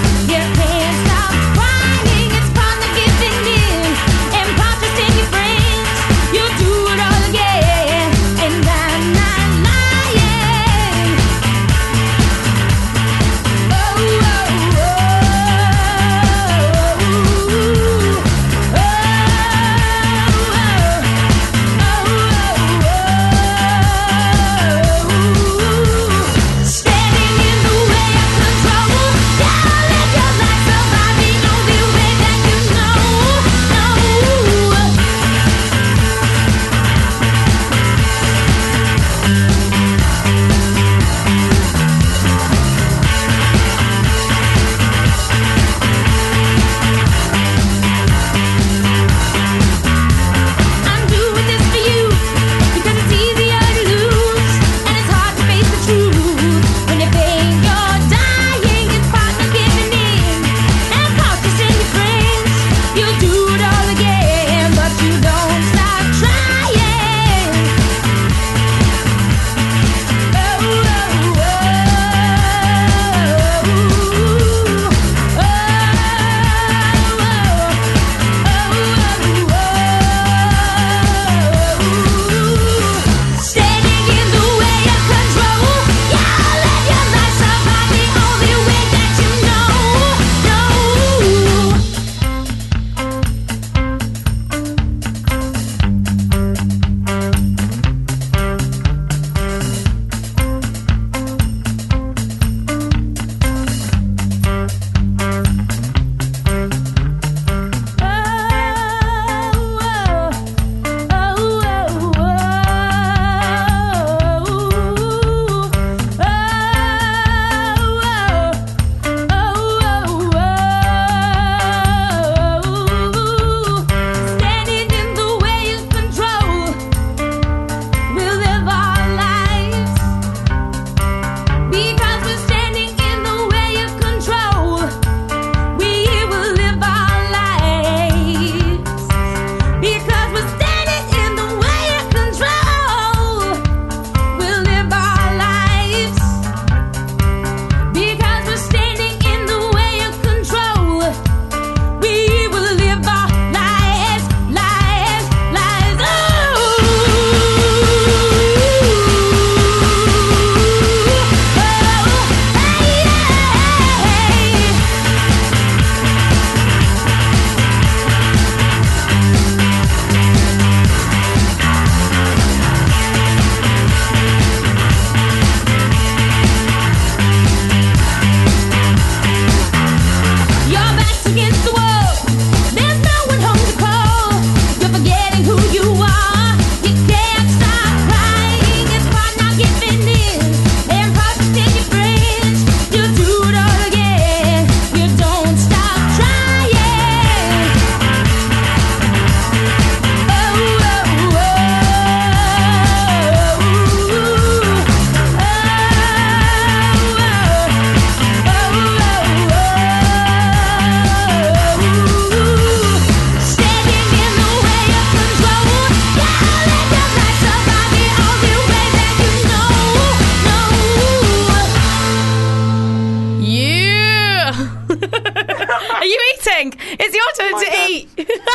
backs against the wall. There's no one home to call. You're forgetting who you are. You can't stop crying. It's hard not giving in. And hard to stand your friends. You'll do it all again. You don't stop trying. Yeah. Are you eating? It's your turn to eat.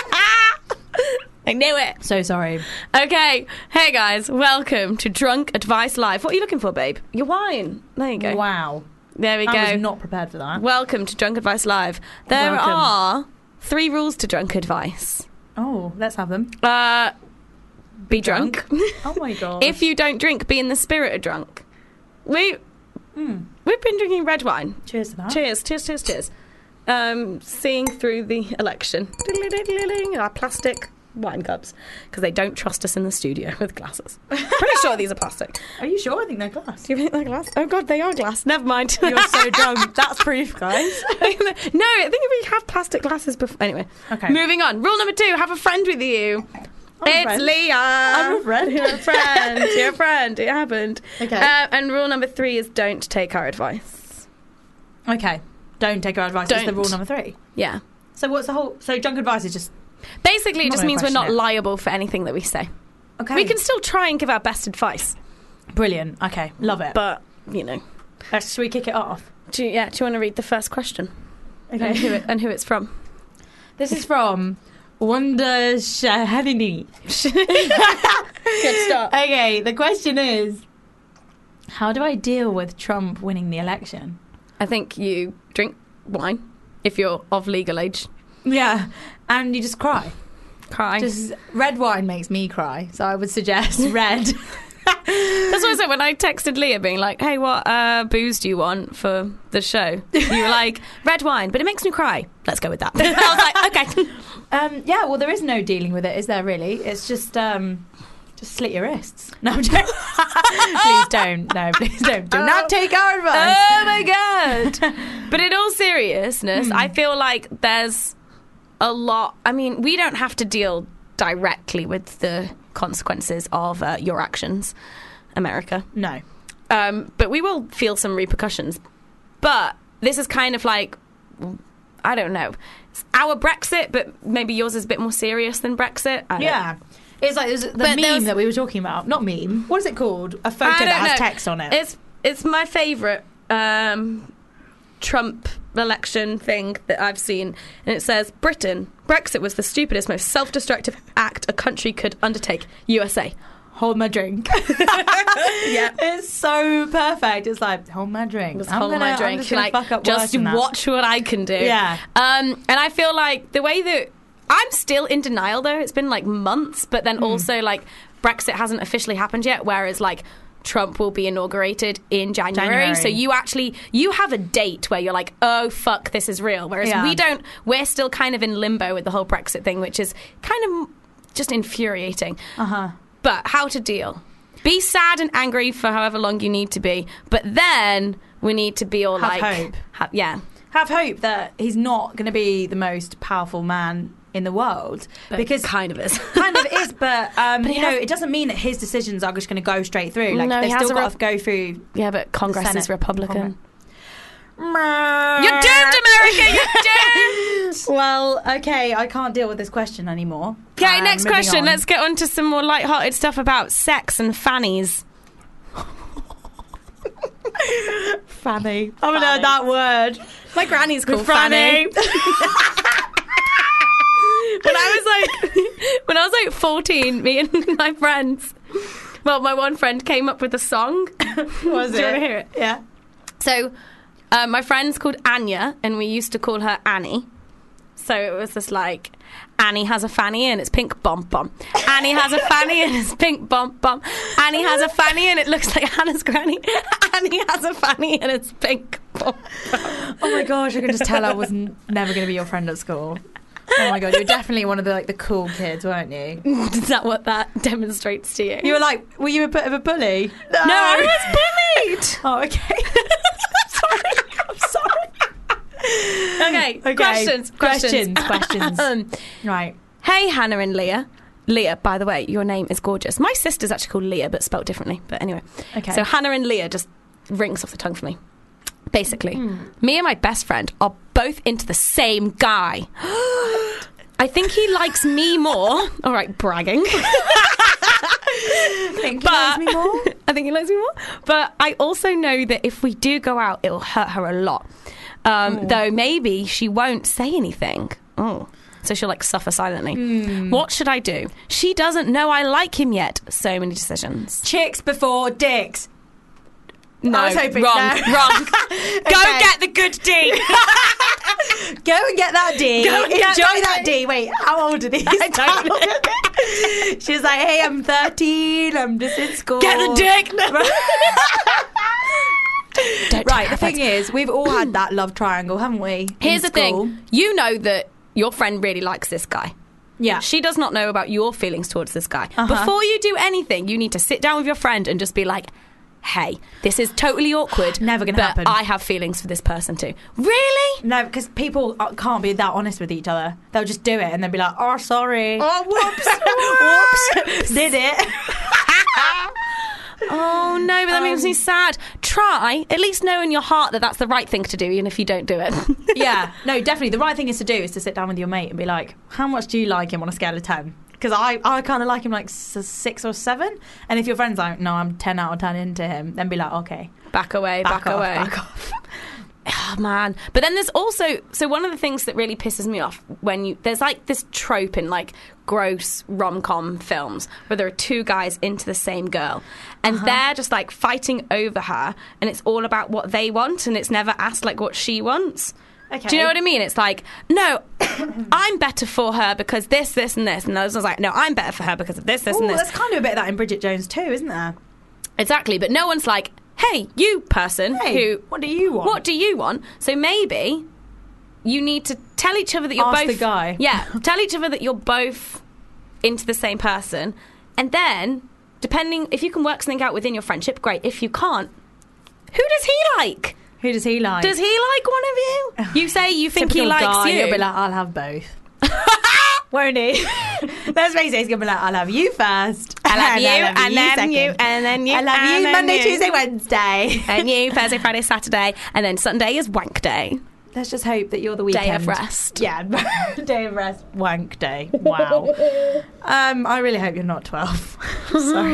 I knew it. So sorry. Okay. Hey guys, welcome to Drunk Advice Live. What are you looking for, babe? Your wine. There you go. Wow. There we go. I was not prepared for that. Welcome to Drunk Advice Live. There Welcome. are 3 rules to drunk advice. Oh, let's have them. Be drunk. Oh my god. If you don't drink, be in the spirit of drunk. We've been drinking red wine. Cheers to that. Cheers, cheers, cheers, cheers. Seeing through the election. Our plastic wine cups. Because they don't trust us in the studio with glasses. Pretty sure these are plastic. Are you sure? I think they're glass. Do you think they're glass? Oh god, they are glass. Never mind. You're so drunk. That's proof, guys. No, I think we have plastic glasses before. Anyway. Okay. Moving on. Rule number 2, have a friend with you. I'm a It's friend. Leah. I'm a friend. You're a friend. You're a friend. It happened. Okay. And rule number 3 is don't take our advice. Okay. Don't take our advice. That's the Don't. rule number 3. Yeah. So what's the whole... So drunk advice is just... Basically, it I'm just not means we're gonna not question it. liable for anything that we say. Okay. We can still try and give our best advice, Brilliant. Okay. Love it. but, you know. Should we kick it off? Do you want to read the first question? Okay. And who it's from? This is from Wonder Shahadini. Good start. Okay, the question is, how do I deal with Trump winning the election? I think you drink wine if you're of legal age. Yeah, and you just cry. Cry. Just red wine makes me cry, so I would suggest red. That's what I said when I texted Leah being like, hey, what booze do you want for the show? You were like, red wine, but it makes me cry. Let's go with that. I was like, okay. Yeah, well, there is no dealing with it, is there really? It's just slit your wrists. No, I'm joking. Please don't. No, please don't. Do not take our advice. Oh my God. But in all seriousness, I feel like there's a lot. I mean, we don't have to deal directly with the consequences of your actions, America. No. But we will feel some repercussions. But this is kind of like, I don't know, it's our Brexit, but maybe yours is a bit more serious than Brexit. I don't Yeah. It's like there's the But meme that we were talking about. Not meme. What is it called? A photo I don't that has know. text on it. It's my favourite Trump election thing that I've seen, and it says Brexit was the stupidest, most self-destructive act a country could undertake. USA. Hold my drink. Yeah. It's so perfect. It's like, hold my drink. Just hold my drink. I'm just gonna Like, fuck up just worse than that. watch what I can do. Yeah. And I feel like the way that I'm still in denial though. It's been like months, but then also like Brexit hasn't officially happened yet, whereas like Trump will be inaugurated in January. So you have a date where you're like, oh fuck, this is real. Whereas we don't. We're still kind of in limbo with the whole Brexit thing, which is kind of just infuriating. But how to deal? Be sad and angry for however long you need to be, but then we need to be all Have like, hope. Have hope that he's not going to be the most powerful man in the world, But because kind of is. kind of is, but he you know, has- it doesn't mean that his decisions are just going to go straight through. Like No, they've he has still a got to go through. Yeah, but Congress Senate. is Republican. You're You're doomed, America. You're doomed. Well, okay, I can't deal with this question anymore. Okay, next moving question. on. Let's get on to some more light-hearted stuff about sex and fannies. Fanny. I haven't heard that word. My granny's called Fanny. When I was like 14, me and my friends, well, my one friend came up with a song. Was Do you it? want to hear it? Yeah. So, my friend's called Anya, and we used to call her Annie. So it was just like, Annie has a fanny and it's pink bum bum. Annie has a fanny and it's pink bum bum. Annie has a fanny and it looks like Hannah's granny. Annie has a fanny and it's pink Oh my gosh, I can just tell I was never going to be your friend at school. Oh my god, you were definitely one of the cool kids, weren't you? Is that what that demonstrates to you? You were you a bit of a bully? No, I was bullied. Oh, okay. I'm sorry. Okay. Questions. Right. Hey, Hannah and Leah. Leah, by the way, your name is gorgeous. My sister's actually called Leah, but spelt differently. But anyway. Okay. So Hannah and Leah just rings off the tongue for me. Basically, me and my best friend are both into the same guy. I think he likes me more. All right, bragging. I think he likes me more. I think he likes me more. But I also know that if we do go out, it'll hurt her a lot. Though maybe she won't say anything. Oh. So she'll suffer silently. What should I do? She doesn't know I like him yet. So many decisions. Chicks before dicks. No, I was hoping wrong. Go get the good D. Go and get that D. Go and get Enjoy that D. Wait, how old are these? She was like, hey, I'm 13. I'm just in school. Get the dick. Right, the thing is, we've all had that love triangle, haven't we? Here's the thing. You know that your friend really likes this guy. Yeah. She does not know about your feelings towards this guy. Before you do anything, you need to sit down with your friend and just be like, hey, this is totally awkward. Never going to happen. I have feelings for this person too. Really? No, because people can't be that honest with each other. They'll just do it and they'll be like, oh, sorry. Oh, whoops. Whoops. Did it. Oh, no, but that makes me sad. Try, at least know in your heart that that's the right thing to do, even if you don't do it. Yeah. No, definitely. The right thing is to do is to sit down with your mate and be like, how much do you like him on a scale of 10? Because I kind of like him 6 or 7. And if your friend's like, no, I'm 10 out of 10 into him, then be like, okay. Back away. Back off. Oh, man. But then there's also... So one of the things that really pisses me off when there's this trope in gross rom-com films where there are two guys into the same girl and they're just fighting over her and it's all about what they want and it's never asked what she wants. Okay. Do you know what I mean? It's no, I'm better for her because this, and this. And those was no, I'm better for her because of this, and this. There's kind of a bit of that in Bridget Jones too, isn't there? Exactly. But no one's hey, you person what do you want? What do you want? So maybe you need to tell each other that you're Ask both... the guy. Yeah. Tell each other that you're both into the same person. And then, depending... If you can work something out within your friendship, great. If you can't, who does he like? Who does he like? Does he like one of you? You say you think he likes guy, you. He'll be like, I'll have both. Won't he? Let's face it, he's going to be like, I'll have you first. I'll have you, and then you, and then you. I'll have and you then Monday, you. Tuesday, Wednesday. And you Thursday, Friday, Saturday. And then Sunday is wank day. Let's just hope that you're the weekend. Day of rest. Yeah, day of rest. Wank day. Wow. I really hope you're not 12. Sorry.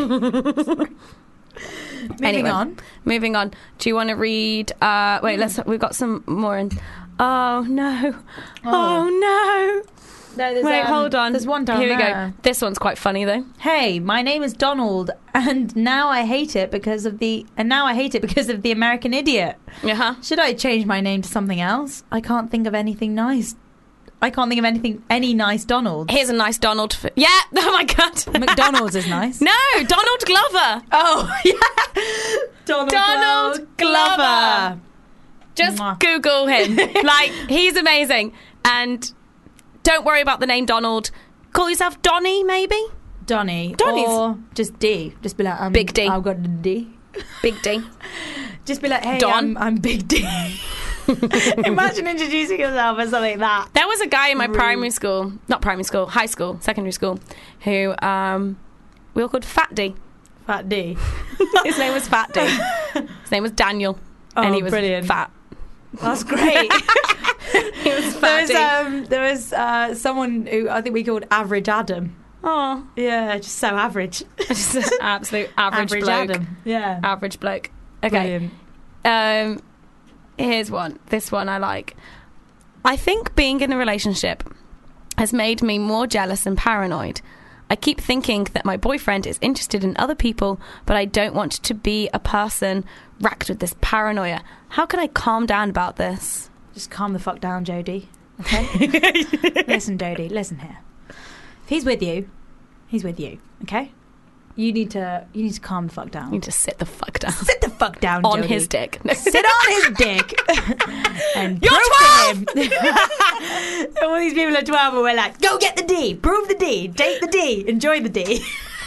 Moving on. Do you want to read? Wait, we've got some more in. Oh no! Oh no! No, wait, hold on. There's one down Here we there. go. This one's quite funny though. Hey, my name is Donald, and now I hate it because of the American Idiot. Should I change my name to something else? I can't think of anything nice. Any nice Donald. Here's a nice Donald. Yeah. Oh my God. McDonald's is nice. No, Donald Glover. Oh yeah. Donald Glover. Just Google him. He's amazing. And don't worry about the name Donald. Call yourself Donnie, maybe? Donnie's. Or just D. Just be like, Big D. I've got a D. Big D. Just be like, hey, Don. I'm Big D. Imagine introducing yourself as something like that. There was a guy in my high school, secondary school, who we all called Fat D. Fat D. His name was Fat D. His name was Daniel. And he was brilliant. fat. That's great. He was Fat there was someone who I think we called Average Adam. Oh. Yeah, just so average. Just an absolute average bloke. Adam. Yeah. Average bloke. Okay. Brilliant. Here's one. This one I like. I think being in a relationship has made me more jealous and paranoid. I keep thinking that my boyfriend is interested in other people, but I don't want to be a person racked with this paranoia. How can I calm down about this? Just calm the fuck down, Jodie. Okay? Listen, Jodie, listen here. If he's with you, okay? You need to calm the fuck down. You need to sit the fuck down. Sit the fuck down, on Jodie. his dick. Sit on his dick. And You're prove to him. All these people are 12 and we're like, go get the D, prove the D, date the D, enjoy the D.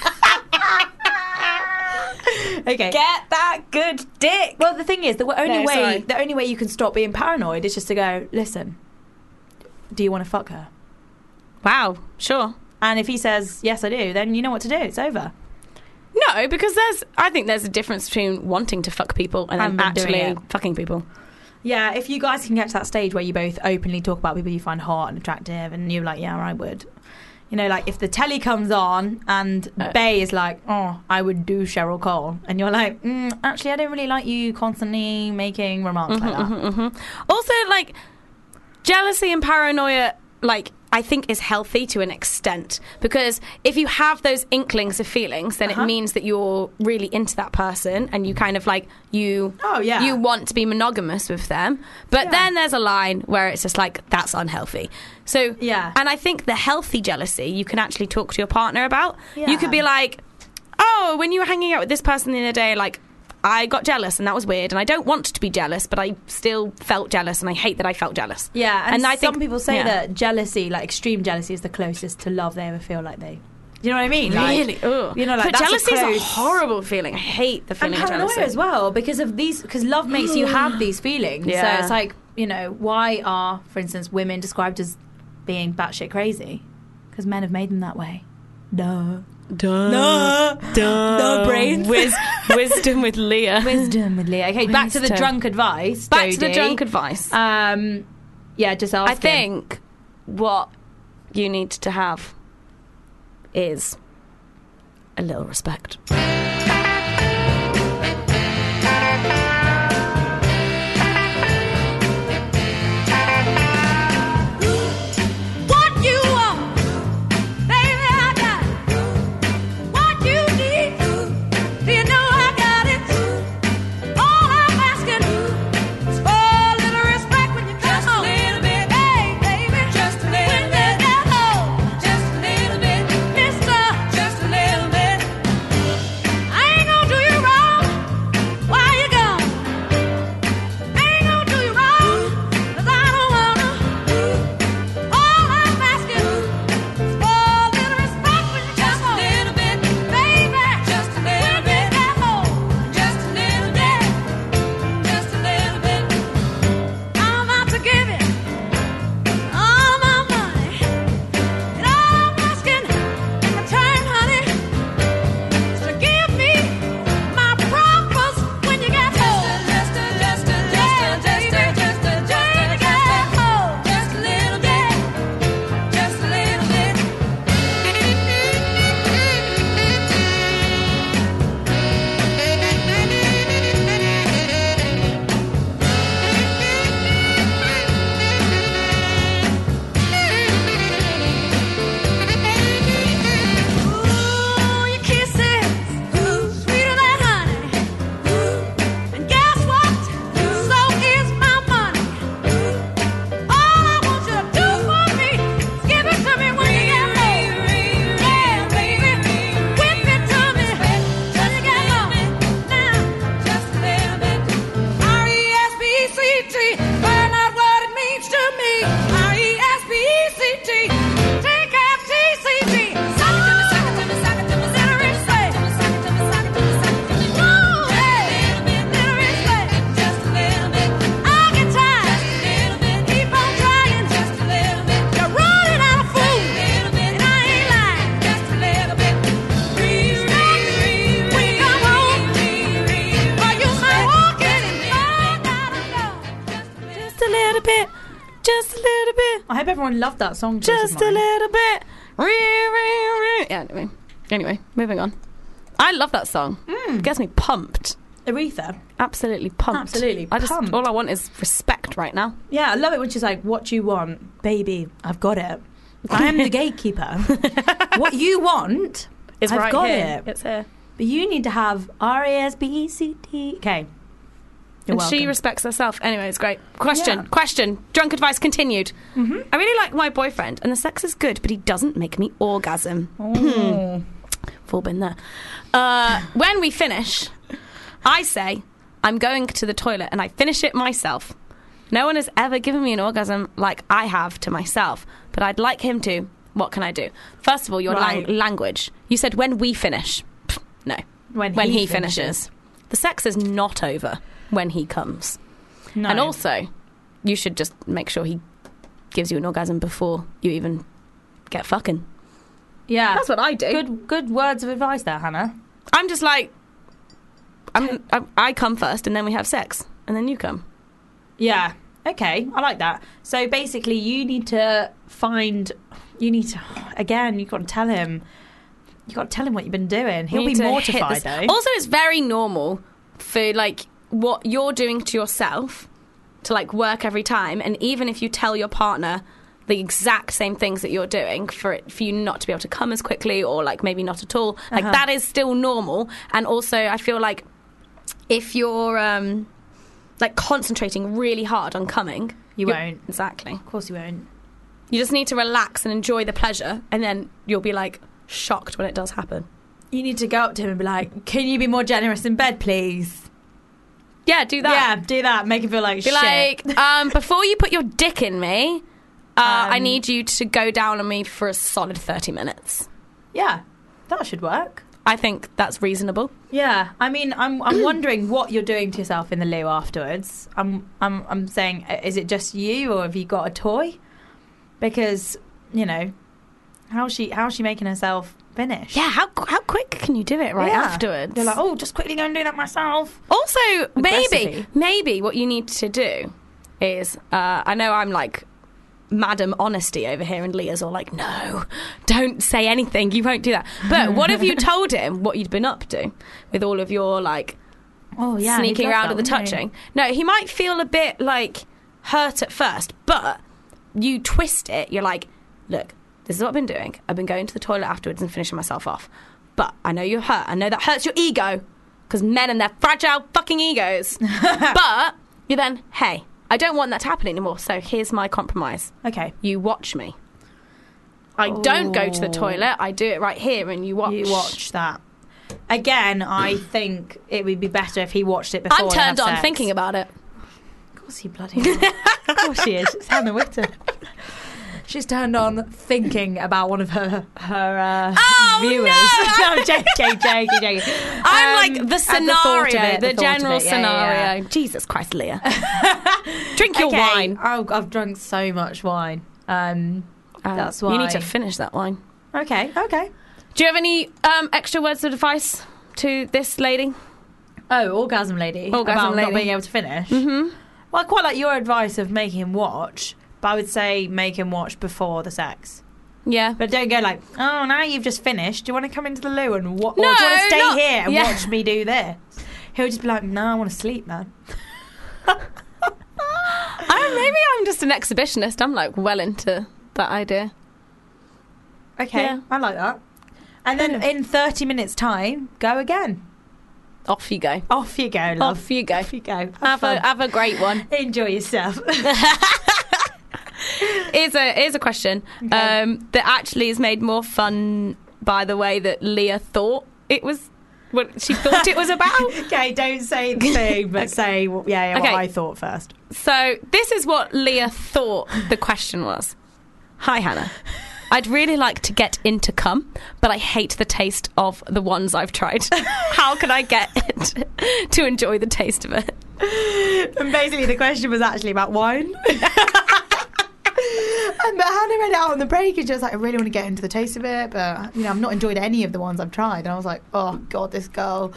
Okay. Get that good dick. Well, the thing is, the only way you can stop being paranoid is just to go, listen, do you want to fuck her? Wow, sure. And if he says, yes, I do, then you know what to do. It's over. No, because I think there's a difference between wanting to fuck people and then actually fucking people. Yeah, if you guys can get to that stage where you both openly talk about people you find hot and attractive and you're like, yeah, I would. You know, like if the telly comes on and Bay is like, oh, I would do Cheryl Cole. And you're like, actually, I don't really like you constantly making remarks like that. Also, like, jealousy and paranoia, like, I think is healthy to an extent. Because if you have those inklings of feelings, then it means that you're really into that person and you kind of like, you want to be monogamous with them. But then there's a line where it's just like, that's unhealthy. So, and I think the healthy jealousy you can actually talk to your partner about. Yeah. You could be like, oh, when you were hanging out with this person the other day, like, I got jealous and that was weird and I don't want to be jealous, but I still felt jealous and I hate that I felt jealous. Yeah, and I think some people say that jealousy, like extreme jealousy, is the closest to love they ever feel like they... Do you know what I mean? Really? Like, you know, like, but that's jealousy is a close... horrible feeling. I hate the feeling and of paranoia jealousy. as well, because love makes you have these feelings. Yeah. So it's like, you know, why are, for instance, women described as being batshit crazy? Because men have made them that way. Duh. Brains. Wisdom with Leah. Wisdom with Leah. Okay, back to the drunk advice. Back to the Jodie. drunk advice. Yeah, just ask I think what you need to have is a little respect. Everyone loved that song. Just a little bit. Yeah, anyway, moving on. I love that song. It gets me pumped. Aretha. Absolutely pumped. Absolutely pumped. All I want is respect right now. Yeah, I love it when she's like, what you want? Baby, I've got it. I am the gatekeeper. What you want, I've right got here. It's here. But you need to have R-A-S-B-E-C-T. Okay. And she respects herself. Anyway, it's great. Question. Drunk advice continued. Mm-hmm. I really like my boyfriend, and the sex is good, but he doesn't make me orgasm. We've all been there. When we finish, I say, I'm going to the toilet, and I finish it myself. No one has ever given me an orgasm like I have to myself, but I'd like him to. What can I do? First of all, your language. You said when we finish. Pfft, no. When he finishes. The sex is not over when he comes. No. And also, you should just make sure he gives you an orgasm before you even get fucking. Yeah. That's what I do. Good words of advice there, Hannah. I'm just like, I come first, and then we have sex, and then you come. Yeah. Okay, I like that. So basically, you've got to tell him. You've got to tell him what you've been doing. He'll be mortified, though. Also, it's very normal for, like, what you're doing to yourself to, like, work every time. And even if you tell your partner the exact same things that you're doing for you not to be able to come as quickly or, like, maybe not at all, like, that is still normal. And also, I feel like if you're, like, concentrating really hard on coming... You won't. Exactly. Of course you won't. You just need to relax and enjoy the pleasure, and then you'll be, like, shocked when it does happen. You need to go up to him and be like, can you be more generous in bed, please? Yeah, do that. Yeah, do that. Make him feel like shit. Be like, before you put your dick in me, I need you to go down on me for a solid 30 minutes. Yeah, that should work. I think that's reasonable. Yeah, I mean, I'm wondering what you're doing to yourself in the loo afterwards. I'm saying, is it just you, or have you got a toy? Because, you know, how's she making herself finish? Yeah, how quick can you do it afterwards? You're like, oh, just quickly go and do that myself. Also, maybe what you need to do is, I know I'm like Madam Honesty over here, and Leah's all like, no, don't say anything, you won't do that. But what have you told him what you'd been up to with all of your, like, sneaking around and the touching? No, he might feel a bit, like, hurt at first, but you twist it. You're like, look, this is what I've been doing. I've been going to the toilet afterwards and finishing myself off. But I know you're hurt. I know that hurts your ego, because men and their fragile fucking egos. But you're then, hey, I don't want that to happen anymore, so here's my compromise. Okay. You watch me. I don't go to the toilet. I do it right here, and you watch. You watch that. Again, I think it would be better if he watched it before. I'm turned on thinking about it. Of course he bloody is. Of course she is. It's Hannah Witten. She's turned on thinking about one of her viewers. No! I'm joking. I'm like the scenario, the general scenario. Yeah. Jesus Christ, Leah. Drink your wine. I've drunk so much wine. That's why. You need to finish that wine. Okay. Do you have any extra words of advice to this lady? Oh, orgasm lady. About not being able to finish? Mm-hmm. Well, I quite like your advice of making him watch. But I would say make him watch before the sex. Yeah. But don't go like, oh, now you've just finished. Do you want to come into the loo and or do you want to stay here and watch me do this? He'll just be like, no, I want to sleep, man. Maybe I'm just an exhibitionist. I'm like well into that idea. Okay, yeah. I like that. And then in 30 minutes' time, go again. Off you go. Off you go, love. Off you go. Off you go. Have a great one. Enjoy yourself. Here's a question that actually is made more fun by the way that Leah thought it was, what she thought it was about. Okay, don't say the thing, but say what I thought first. So this is what Leah thought the question was. Hi, Hannah. I'd really like to get into cum, but I hate the taste of the ones I've tried. How can I get it to enjoy the taste of it? And basically the question was actually about wine. But Hannah read it out on the break and she was like, I really want to get into the taste of it, but you know, I've not enjoyed any of the ones I've tried. And I was like, oh God, this girl.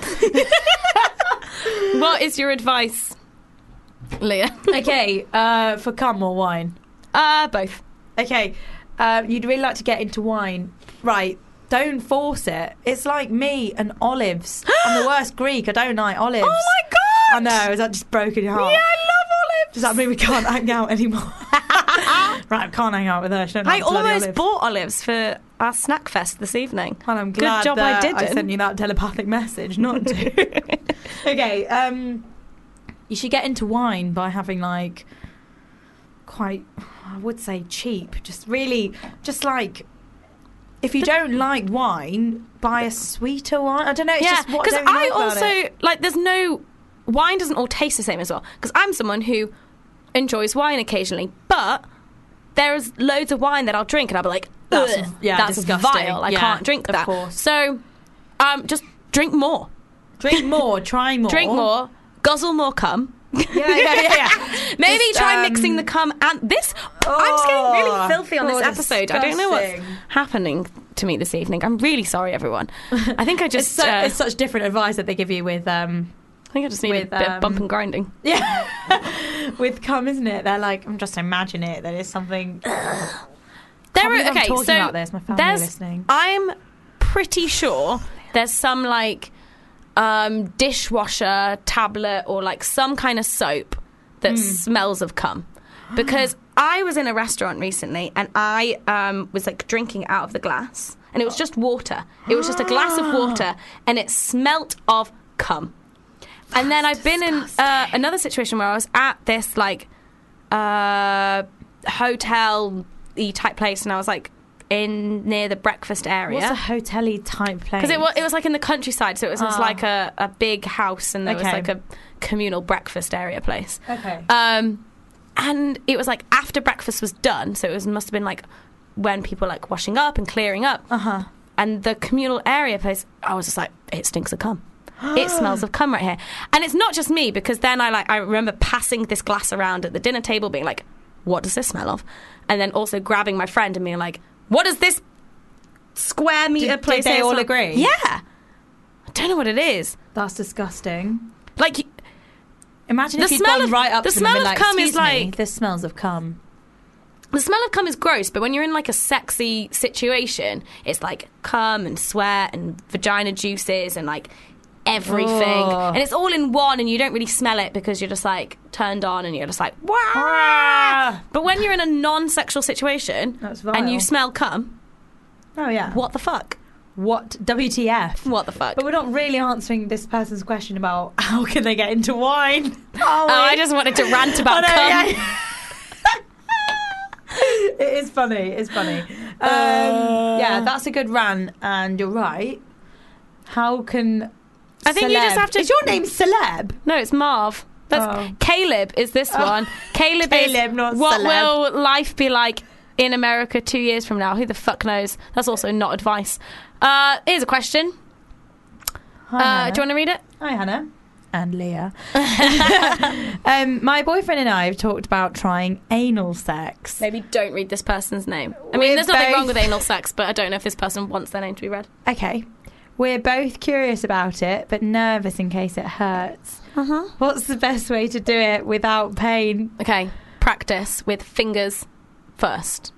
What is your advice, Leah? Okay, for cum or wine? Both. Okay, you'd really like to get into wine. Right, don't force it. It's like me and olives. I'm the worst Greek. I don't like olives. Oh my God! I know, is that just broken your heart? Yeah, I love olives. Does that mean we can't hang out anymore? Right, I can't hang out with her. I almost bought olives for our snack fest this evening. And I'm glad Good job that I didn't. I sent you that telepathic message not to. Okay, you should get into wine by having like quite, I would say cheap, just like if you don't like wine, buy a sweeter wine. I don't know. It's just what because don't you I like about also it? like. There's no wine doesn't all taste the same as well. Because I'm someone who enjoys wine occasionally, but there's loads of wine that I'll drink and I'll be like, That's- "Ugh, yeah, that's disgusting." vile. I Yeah, can't drink of that. course. So, just drink more. Drink more. Try more. Drink more. Guzzle more cum. Yeah. Maybe Just, try mixing the cum and this. I'm just getting really filthy on this God, episode. I don't know what's disgusting. happening to me this evening. I'm really sorry, everyone. I think I just. It's such different advice that they give you with. I think I just need a bit of bump and grinding. Yeah, with cum, isn't it? They're like, I'm just imagine it. That is something. I'm talking about this. My family listening. I'm pretty sure there's some like dishwasher tablet or like some kind of soap that smells of cum, because I was in a restaurant recently and I was like drinking out of the glass and it was just water. It was just a glass of water and it smelt of cum. And then I've been in another situation where I was at this like hotel-y type place and I was like in near the breakfast area. What's a hotel-y type place? Because it was like in the countryside, so it was just like a big house and there was like a communal breakfast area place. Okay. And it was like after breakfast was done, so must have been like when people were like washing up and clearing up. Uh-huh. And the communal area place, I was just like, it stinks of cum. It smells of cum right here. And it's not just me, because then I remember passing this glass around at the dinner table being like, what does this smell of? And then also grabbing my friend and being like, what is this square meter place? Did they all smell? agree? Yeah. I don't know what it is. That's disgusting. Like, imagine the if you'd smell gone of- right up the to them and smell been of like, cum is "Excuse me, like- this smells of cum." the smell of cum is gross, but when you're in like a sexy situation, it's like cum and sweat and vagina juices and like everything. Oh. And it's all in one and you don't really smell it because you're just like turned on and you're just like, wah! But when you're in a non-sexual situation That's and you vile. smell cum, Oh yeah. what the fuck? What WTF? What the fuck? But we're not really answering this person's question about how can they get into wine. Oh, I just wanted to rant about cum. Yeah. It is funny. It's funny. Yeah, that's a good rant, and you're right. How can I think you just have to... Is your name Celeb? No, it's Marv. That's Caleb is this one. Caleb is not what celeb. will life be like in America 2 years from now? Who the fuck knows? That's also not advice. Here's a question. Hi, do you want to read it? Hi, Hannah. And Leah. My boyfriend and I have talked about trying anal sex. Maybe don't read this person's name. I mean, We're there's nothing both- wrong with anal sex, but I don't know if this person wants their name to be read. Okay. We're both curious about it, but nervous in case it hurts. Uh-huh. What's the best way to do it without pain? Okay, practice with fingers first.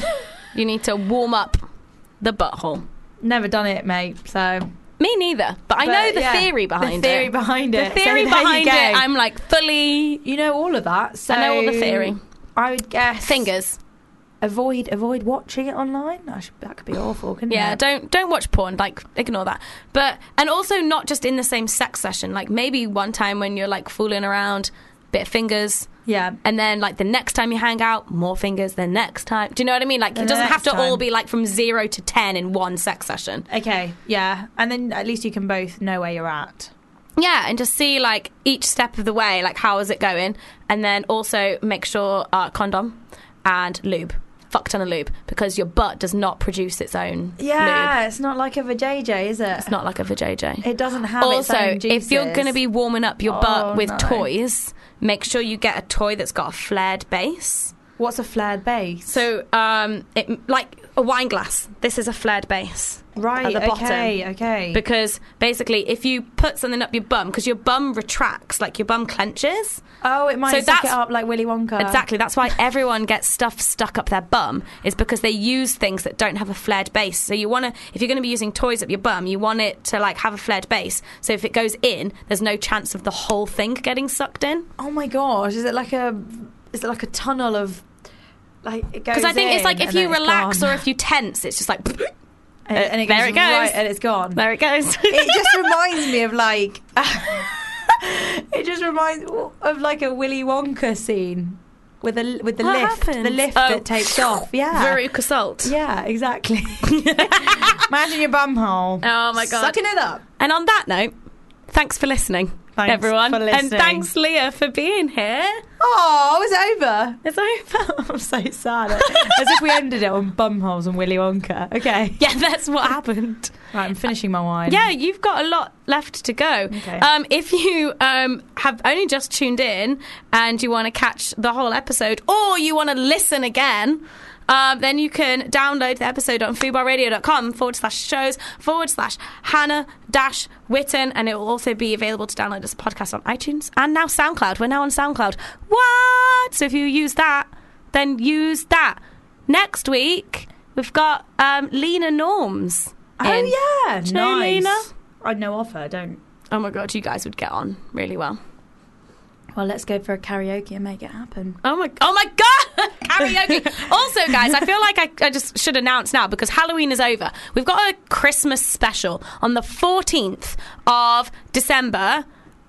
You need to warm up the butthole. Never done it, mate, so... Me neither, but I know the theory behind it. The theory behind it. The theory So there you behind go. it, I'm like fully... You know all of that, so... I know all the theory. I would guess... Fingers. Avoid watching it online. That could be awful, couldn't Yeah, it? don't watch porn. Like, ignore that. But and also not just in the same sex session. Like maybe one time when you're like fooling around, bit of fingers. Yeah. And then like the next time you hang out, more fingers. The next time, do you know what I mean? Like The it doesn't have next to all time. be like from 0 to 10 in one sex session. Okay, yeah. And then at least you can both know where you're at. Yeah, and just see like each step of the way, like how is it going, and then also make sure condom and lube. Fuck ton of lube, because your butt does not produce its own Yeah, lube. it's not like a vajayjay, is it? It's not like a vajayjay. It doesn't have Also, its own if you're juices. going to be warming up your butt with no. toys, make sure you get a toy that's got a flared base. What's a flared base? So, it like a wine glass. This is a flared base. Right, at the bottom. okay. Because basically, if you put something up your bum, because your bum retracts, like your bum clenches. Oh, it might So suck that's- it up like Willy Wonka. Exactly. That's why everyone gets stuff stuck up their bum, is because they use things that don't have a flared base. So you want to, if you're going to be using toys up your bum, you want it to like have a flared base. So if it goes in, there's no chance of the whole thing getting sucked in. Oh my gosh, is it like a tunnel of like it goes Because I think it's in like if and then you it's relax gone. or if you tense, it's just like and it there goes it goes. right, and it's gone. There it goes. It just reminds me of like it just reminds of like a Willy Wonka scene with the What lift, happened? the lift Oh. that takes off. Yeah, Veruca Salt. yeah, exactly. Imagine your bum hole. Oh my God. sucking it up. And on that note, thanks for listening, Thanks everyone. for listening. And thanks, Leah, for being here. Oh, it's over. It's over. I'm so sad. As if we ended it on bumholes and Willy Wonka. Okay. Yeah, that's what happened. Right, I'm finishing my wine. Yeah, you've got a lot left to go. Okay. If you have only just tuned in and you want to catch the whole episode, or you want to listen again, then you can download the episode on FUBARradio.com/shows/Hannah-Witten, and it will also be available to download as a podcast on iTunes and now SoundCloud. We're now on SoundCloud. What? So if you use that, then use that. Next week, we've got Lena Norms. Oh, yeah. Do you know nice. Lena? I know of her, don't. Oh my God, you guys would get on really well. Well, let's go for a karaoke and make it happen. Oh my God, karaoke. Also, guys, I feel like I just should announce now, because Halloween is over. We've got a Christmas special on the 14th of December.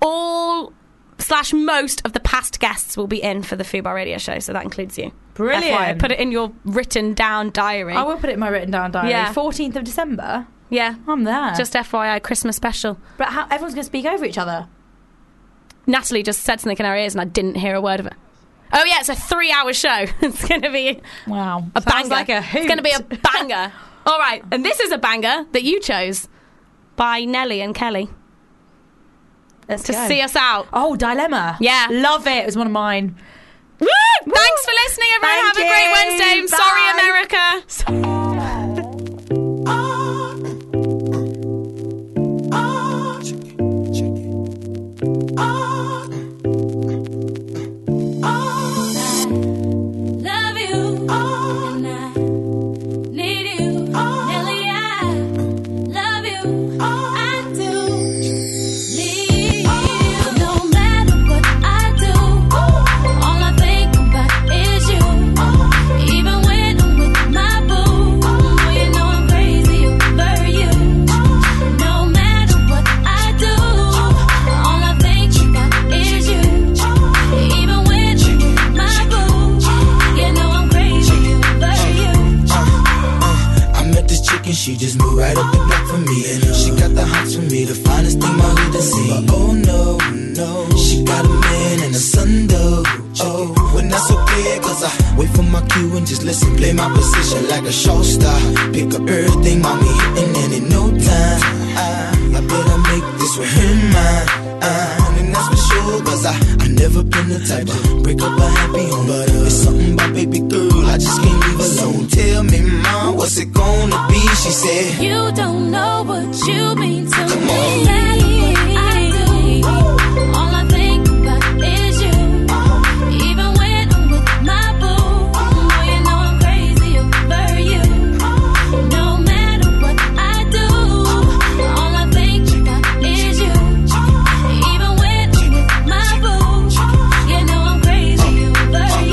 Most of the past guests will be in for the Fubar Radio show, so that includes you. Brilliant. FYI, put it in your written down diary. I will put it in my written down diary. Yeah. 14th of December. Yeah. I'm there. Just FYI, Christmas special. But how everyone's going to speak over each other. Natalie just said something in our ears and I didn't hear a word of it. Oh yeah, it's a 3-hour show. It's going to be a Sounds banger. like a hoot. It's going to be a banger. All right, and this is a banger that you chose by Nelly and Kelly. Let's to go. see us out. Oh, Dilemma. Yeah. Love it. It was one of mine. Woo! Thanks for listening, everyone. Thank Have a great you. Wednesday. I'm sorry, Bye. America. Love you, and I need you. Nelly, I love you. I do. Need you. No matter what I do, all I think about is you. Even when I'm with my boo, oh, you know I'm crazy over you. No matter what I do, all I think about is you. Even when I'm with my boo, you know I'm crazy over you. I met this chick and she just moved right up the block for me. And she got the hots for me, the finest thing my hood has seen. But oh no, no, she got a man and a son though. Oh, but that's okay, cause I wait for my cue and just listen. Play my position like a show star. Pick up everything, mommy hitting, and in no time I better make this with him mine. And that's for sure, cause I never been the type to break up a happy home. But it's something about baby girl, I just can't leave alone. Tell me, mom, what's it gonna be? She said, You don't know what you mean to Come me. on. I do. All I think about is you. Even when I'm with my boo, oh, you know I'm crazy over you. No matter what I do, all I think about is you. Even when I'm with my boo, you know I'm crazy over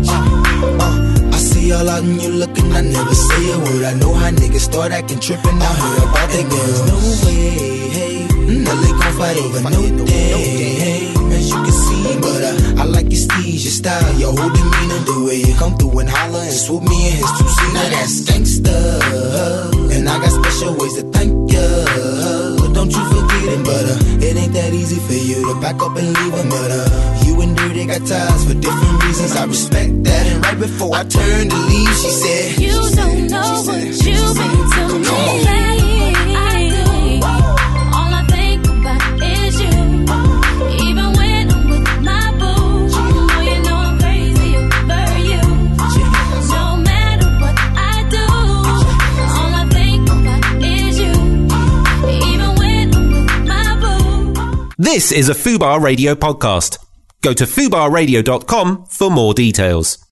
you. I see all out and you looking, I never say a word. I know how niggas start acting trippin'. I heard about that girl. No way, hey, Nelly gon' fight over no day, hey. As you can see, but I like your steez, your style, your whole demeanor, the way you come through and holler and swoop me in his two-seater. Now that's gangsta, and I got special ways to thank ya. But don't you forget it, but it ain't that easy for you to back up and leave him. But you and Dirty got ties for different reasons. I respect that. And right before I turned to leave, she said, You don't know what you mean to me. I do. All I think about is you. Even when I'm with my boo, oh, you know I'm crazy over you. No matter what I do, all I think about is you. Even when I'm with my boo. This is a Fubar Radio podcast. Go to FUBARradio.com for more details.